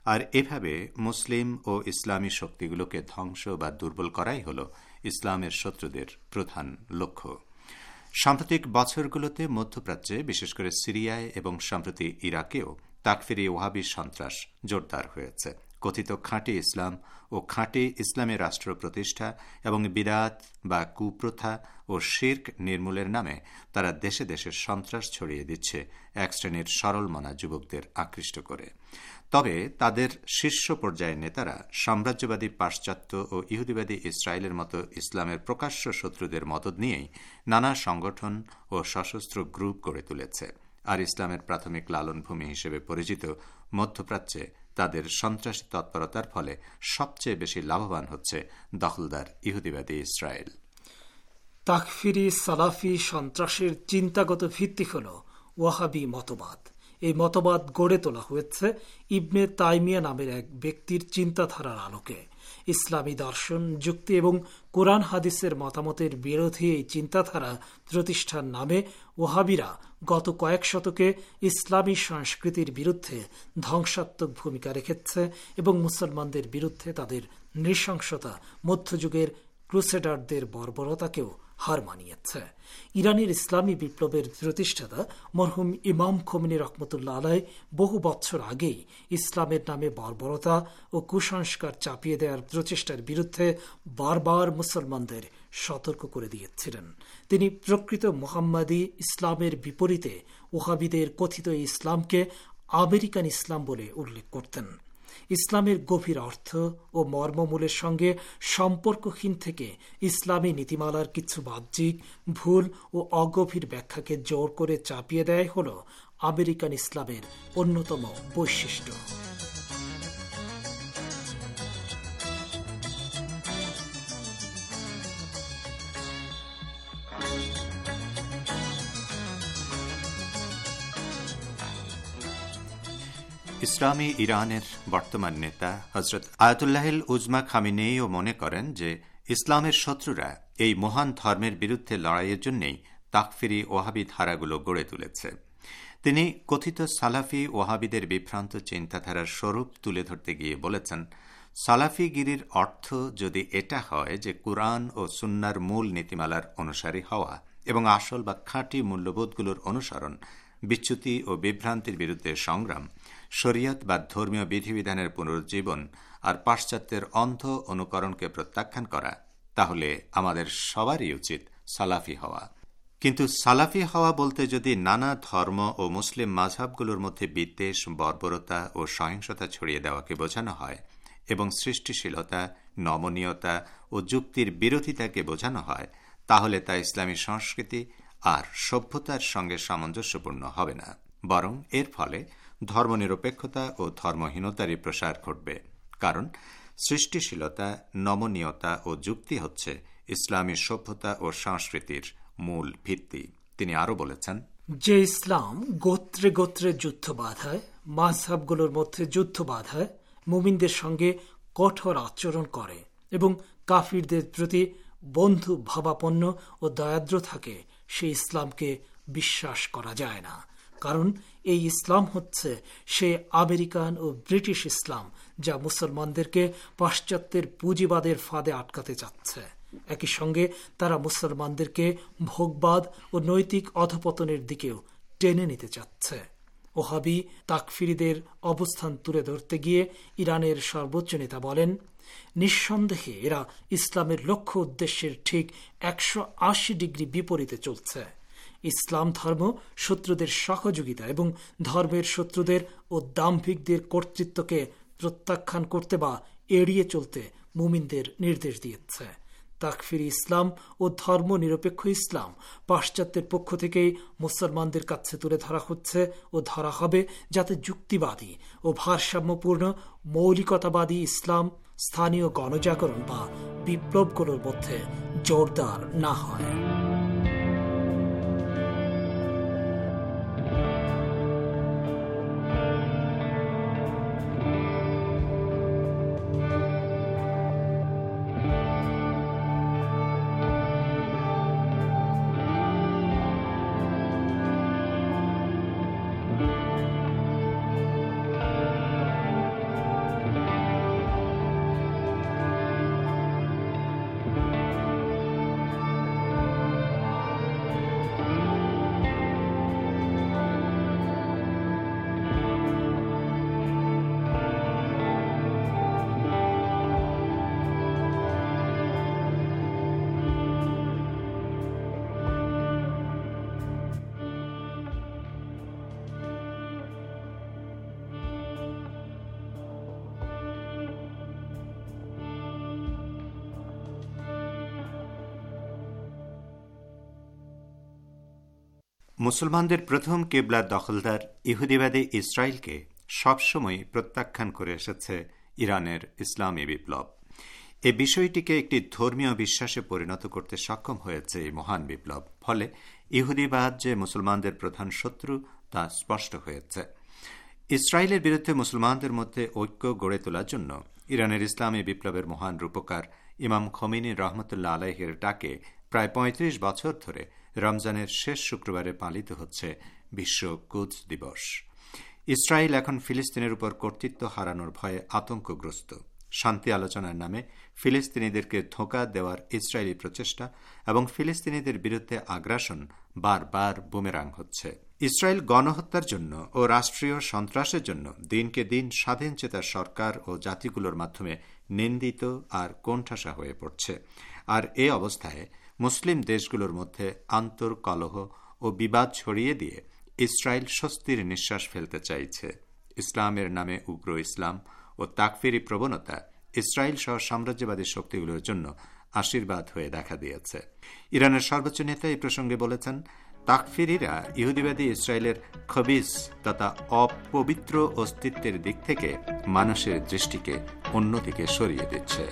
আর এভাবে মুসলিম ও ইসলামী শক্তিগুলোকে ধ্বংস বা দুর্বল করাই হল ইসলামের শত্রুদের প্রধান লক্ষ্য। সাম্প্রতিক বছরগুলোতে মধ্যপ্রাচ্যে, বিশেষ করে সিরিয়ায় এবং সম্প্রতি ইরাকেও তাকফিরি ওয়াহাবি সন্ত্রাস জোরদার হয়েছে। কথিত খাঁটি ইসলাম ও খাঁটি ইসলামী রাষ্ট্র প্রতিষ্ঠা এবং বিদাত বা কুপ্রথা ও শিরক নির্মূলের নামে তারা দেশে দেশে সন্ত্রাস ছড়িয়ে দিচ্ছে এক শ্রেণীর সরল মনা যুবকদের আকৃষ্ট করে। তবে তাদের শীর্ষ পর্যায়ের নেতারা সাম্রাজ্যবাদী পাশ্চাত্য ও ইহুদিবাদী ইসরায়েলের মতো ইসলামের প্রকাশ্য শত্রুদের মদদ নিয়েই নানা সংগঠন ও সশস্ত্র গ্রুপ গড়ে তুলেছে। আর ইসলামের প্রাথমিক লালনভূমি হিসেবে পরিচিত মধ্যপ্রাচ্যে তাদের সন্ত্রাসী তৎপরতার ফলে সবচেয়ে বেশি লাভবান হচ্ছে দখলদার ইহুদিবাদী ইসরায়েল। তাকফিরি সালাফি সন্ত্রাসের চিন্তাগত ভিত্তি হল ওয়াহাবি মতবাদ। এই মতবাদ গড়ে তোলা হয়েছে ইবনে তাইমিয়া নামের এক ব্যক্তির চিন্তাধারার আলোকে। ইসলামী দর্শন, যুক্তি এবং কোরআন হাদিসের মতামতের বিরোধী এই চিন্তাধারা প্রতিষ্ঠার নামে ওয়াহাবিরা গত কয়েক শতকে ইসলামী সংস্কৃতির বিরুদ্ধে ধ্বংসাত্মক ভূমিকা রেখেছে এবং মুসলমানদের বিরুদ্ধে তাদের নৃশংসতা মধ্যযুগের ক্রুসেডারদের বর্বরতাকেও হার মানিয়েছে। ইরানের ইসলামী বিপ্লবের প্রতিষ্ঠাতা মরহুম ইমাম খোমেনি রহমতুল্লাহ আলাই বহু বছর আগেই ইসলামের নামে বর্বরতা ও কুসংস্কার চাপিয়ে দেওয়ার প্রচেষ্টার বিরুদ্ধে বারবার মুসলমানদের সতর্ক করে দিয়েছিলেন। তিনি প্রকৃত মুহাম্মাদি ইসলামের বিপরীতে ওহাবিদের কথিত ইসলামকে আমেরিকান ইসলাম বলে উল্লেখ করতেন। ইসলামের গভীর অর্থ ও মর্মমূলের সঙ্গে সম্পর্কহীন থেকে ইসলামী নীতিমালার কিছু বাহ্যিক ভুল ও অগভীর ব্যাখ্যাকে জোর করে চাপিয়ে দেয় হল আমেরিকান ইসলামের অন্যতম বৈশিষ্ট্য। ইসলামী ইরানের বর্তমান নেতা হজরত আয়াতুল্লাহিল উজমা খামিনেইও মনে করেন যে ইসলামের শত্রুরা এই মহান ধর্মের বিরুদ্ধে লড়াইয়ের জন্যই তাকফিরি ওয়াহাবি ধারাগুলো গড়ে তুলেছে। তিনি কথিত সালাফি ওয়াহাবিদের বিভ্রান্ত চিন্তাধারার স্বরূপ তুলে ধরতে গিয়ে বলেছেন, সালাফিগিরির অর্থ যদি এটা হয় যে কুরআন ও সুন্নার মূল নীতিমালার অনুসারী হওয়া এবং আসল বা খাঁটি মূল্যবোধগুলোর অনুসরণ, বিচ্যুতি ও বিভ্রান্তির বিরুদ্ধে সংগ্রাম, শরিয়ত বা ধর্মীয় বিধিবিধানের পুনরুজ্জীবন আর পাশ্চাত্যের অন্ধ অনুকরণকে প্রত্যাখ্যান করা, তাহলে আমাদের সবারই উচিত সালাফি হওয়া। কিন্তু সালাফি হওয়া বলতে যদি নানা ধর্ম ও মুসলিম মাযহাবগুলোর মধ্যে বিদ্বেষ, বর্বরতা ও সহিংসতা ছড়িয়ে দেওয়াকে বোঝানো হয় এবং সৃষ্টিশীলতা, নমনীয়তা ও যুক্তির বিরোধিতাকে বোঝানো হয়, তাহলে তা ইসলামী সংস্কৃতি আর সভ্যতার সঙ্গে সামঞ্জস্যপূর্ণ হবে না, বরং এর ফলে ধর্মনিরপেক্ষতা ও ধর্মহীনতারই প্রসার ঘটবে। কারণ সৃষ্টিশীলতা, নমনীয়তা ও যুক্তি হচ্ছে ইসলামী সভ্যতা ও সংস্কৃতির মূল ভিত্তি। তিনি আরও বলেছেন, যে ইসলাম গোত্রে গোত্রে যুদ্ধ বাধায়, মাযহাবগুলোর মধ্যে যুদ্ধ বাধায়, মুমিনদের সঙ্গে কঠোর আচরণ করে এবং কাফিরদের প্রতি বন্ধু ভাবাপন্ন ও দয়াদ্র থাকে, সেই ইসলামকে বিশ্বাস করা যায় না। কারণ এই ইসলাম হচ্ছে সে আমেরিকান ও ব্রিটিশ ইসলাম যা মুসলমানদেরকে পাশ্চাত্যের পুঁজিবাদের ফাঁদে আটকাতে চাচ্ছে। একই সঙ্গে তারা মুসলমানদেরকে ভোগবাদ ও নৈতিক অধপতনের দিকেও টেনে নিতে চাচ্ছে। ওহাবি তাকফিরিদের অবস্থান তুলে ধরতে গিয়ে ইরানের সর্বোচ্চ নেতা বলেন, নিঃসন্দেহে এরা ইসলামের লক্ষ্য উদ্দেশ্যের ঠিক 180 ডিগ্রি বিপরীতে চলছে। ইসলাম ধর্ম শত্রুদের সহযোগিতা এবং ধর্মের শত্রুদের ও দাম্ভিকদের কর্তৃত্বকে প্রত্যাখ্যান করতে বা এড়িয়ে চলতে মুমিনদের নির্দেশ দিয়েছে। তাকফিরি ইসলাম ও ধর্ম নিরপেক্ষ ইসলাম পাশ্চাত্যের পক্ষ থেকেই মুসলমানদের কাছে তুলে ধরা হচ্ছে ও ধরা হবে, যাতে যুক্তিবাদী ও ভারসাম্যপূর্ণ মৌলিকতাবাদী ইসলাম স্থানীয় গণজাগরণ বা বিপ্লবগুলোর মধ্যে জোরদার না হয়। মুসলমানদের প্রথম কিবলার দখলদার ইহুদিবাদী ইসরায়েলকে সবসময় প্রত্যাখ্যান করে এসেছে ইরানের ইসলামী বিপ্লব। এ বিষয়টিকে একটি ধর্মীয় বিশ্বাসে পরিণত করতে সক্ষম হয়েছে এই মহান বিপ্লব। ফলে ইহুদিবাদ যে মুসলমানদের প্রধান শত্রু তা স্পষ্ট হয়েছে। ইসরায়েলের বিরুদ্ধে মুসলমানদের মধ্যে ঐক্য গড়ে তোলার জন্য ইরানের ইসলামী বিপ্লবের মহান রূপকার ইমাম খোমেনি রহমতুল্লাহ আলাইহির ডাকে প্রায় ৩৫ বছর ধরে রমজানের শেষ শুক্রবারে পালিত হচ্ছে বিশ্ব কুদস দিবস। ইসরায়েল এখন ফিলিস্তিনের উপর কর্তৃত্ব হারানোর ভয়ে আতঙ্কগ্রস্ত। শান্তি আলোচনার নামে ফিলিস্তিনিদেরকে ধোঁকা দেওয়ার ইসরায়েলি প্রচেষ্টা এবং ফিলিস্তিনিদের বিরুদ্ধে আগ্রাসন বারবার বুমেরাং হচ্ছে। ইসরায়েল গণহত্যার জন্য ও রাষ্ট্রীয় সন্ত্রাসের জন্য দিনকে দিন স্বাধীনচেতা সরকার ও জাতিগুলোর মাধ্যমে নিন্দিত আর কোণঠাসা হয়ে পড়ছে। আর এ অবস্থায় মুসলিম দেশগুলোর মধ্যে আন্তর্কলহ ও বিবাদ ছড়িয়ে দিয়ে ইসরায়েল স্বস্তির নিঃশ্বাস ফেলতে চাইছে। ইসলামের নামে উগ্র ইসলাম ও তাকফিরি প্রবণতা ইসরায়েল সহ সাম্রাজ্যবাদী শক্তিগুলোর জন্য আশীর্বাদ হয়ে দেখা দিয়েছে। ইরানের সর্বোচ্চ নেতা এই প্রসঙ্গে বলেছেন, তাকফিরিরা ইহুদিবাদী ইসরায়েলের খবিস তথা অপবিত্র অস্তিত্বের দিক থেকে মানুষের দৃষ্টিকে অন্যদিকে সরিয়ে দিচ্ছে।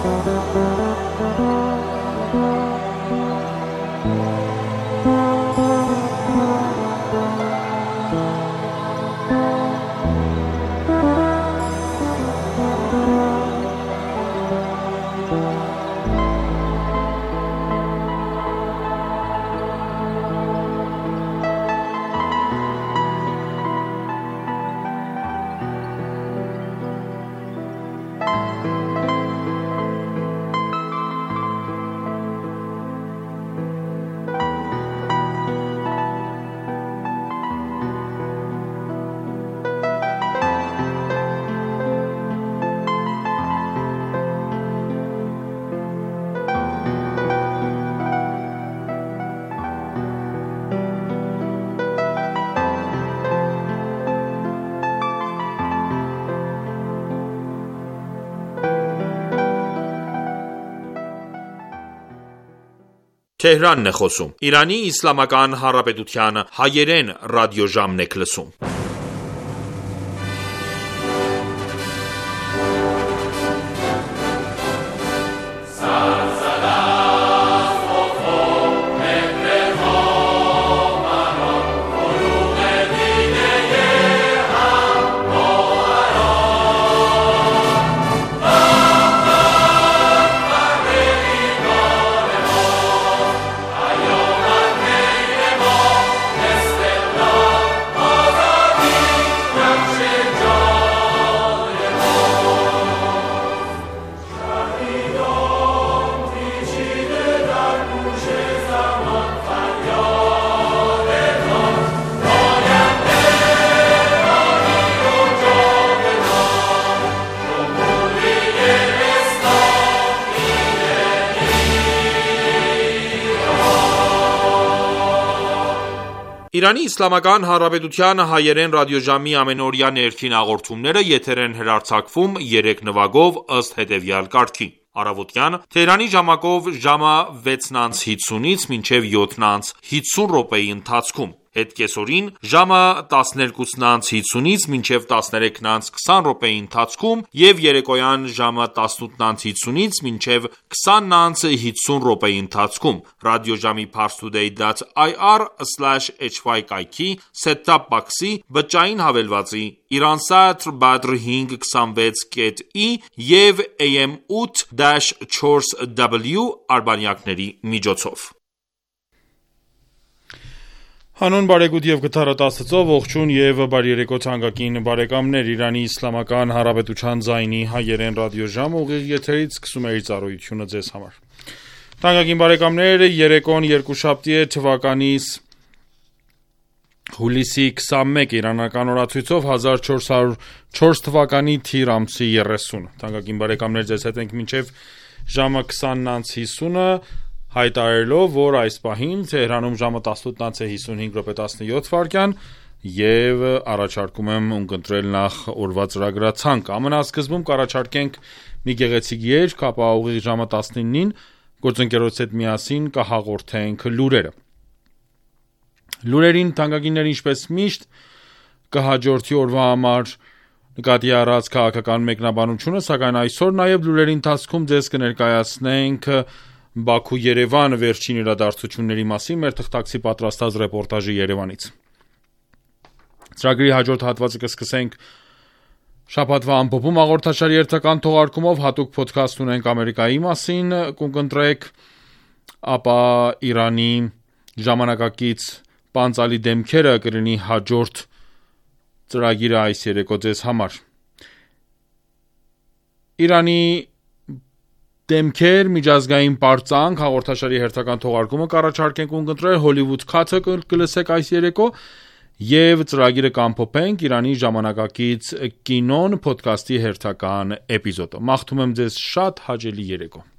Թեհրանն է խոսում։ Իրանի Իսլամական Հանրապետության հայերեն ռադիոժամն եք լսում։ Իրանի Իսլամական Հանրապետության հայերեն ռադիոժամի ամենօրյա ներքին հաղորդումները եթեր են հեռարձակվում 3 նվագով ըստ հետևյալ կարգի. Առավոտյան Թեհրանի ժամակով ժամը 6:50-ից մինչև 7:50 րոպեի ընթացքում, հետկեսօրին ժամը 12:50-ից մինչև 13:20 րոպեի ընթացքում եւ երեկոյան ժամը 18:50-ից մինչև 20:50 րոպեի ընթացքում ռադիոժամի parstoday.ir/hy կայքի set-top box-ի բջջային հավելվածի Iransat Badr 526.i եւ AM 8-4W արբանյակների միջոցով։ Հանուն բարեգութ եւ գթառատ Աստծո, ողջուն եւ բարի երեկո ցանկագին բարեկամներ, Իրանի Իսլամական Հանրապետության ձայնի հայերեն ռադիոժամը ուղիղ եթերից սկսում է իր ծառայությունը ձեզ համար։ Ցանկագին բարեկամներ, երեկոն երկուշաբթի է թվականի հուլիսի 21 իրանական օրացույցով 1404 թվականի թիր ամսի 30։ Ցանկագին բարեկամներ, ձեզ հետ ենք մինչև ժամը 20:50-ը հայտարարելով, որ այս պահին Թեհրանում ժամը 18:55 եւ առաջարկում եմ ունկնդրել նախ օրվա ծրագրացանկ։ Ամենասկզբում կառաջարկենք մի գեղեցիկ երգ, ապա ուղիղ ժամը 19-ին գործընկերոջ հետ միասին կհաղորդենք լուրերը։ Լուրերին թանկագիններ ինչպես միշտ կհաջորդի օրվա համար նկատի առած քաղաքական մեկնաբանությունը, սակայն այսօր նաև լուրերի ընթացքում ձեզ կներկայացնենք Բաքու-Երևան վերջին իրադարձությունների մասին մեր թղթակցի պատրաստած ռեպորտաժի Երևանից։ Ծրագրի հաջորդ հատվածը կսկսենք շաբաթվա ամփոփում հաղորդաշարի երթական թողարկումով, հատուկ ոդքասթ ունենք Ամերիկայի մասին, կընտրեք, ապա Իրանի ժամանակակից պանծալի դեմքերը կլինի հաջորդ ծրագիրը այս երեկո ձեզ համար։ Իրանի դեմքեր միջազգային պարծանք հաղորդաշարի հերթական թողարկումը կառաջարկենք ունկնդրել Հոլիվուդ քաթը կլսեք այս երեկո եւ ծրագիրը կամփոփենք Իրանի ժամանակակից կինոն ոդքասթի հերթական էպիզոդը։ Մաղթում եմ ձեզ շատ հաճելի երեկո։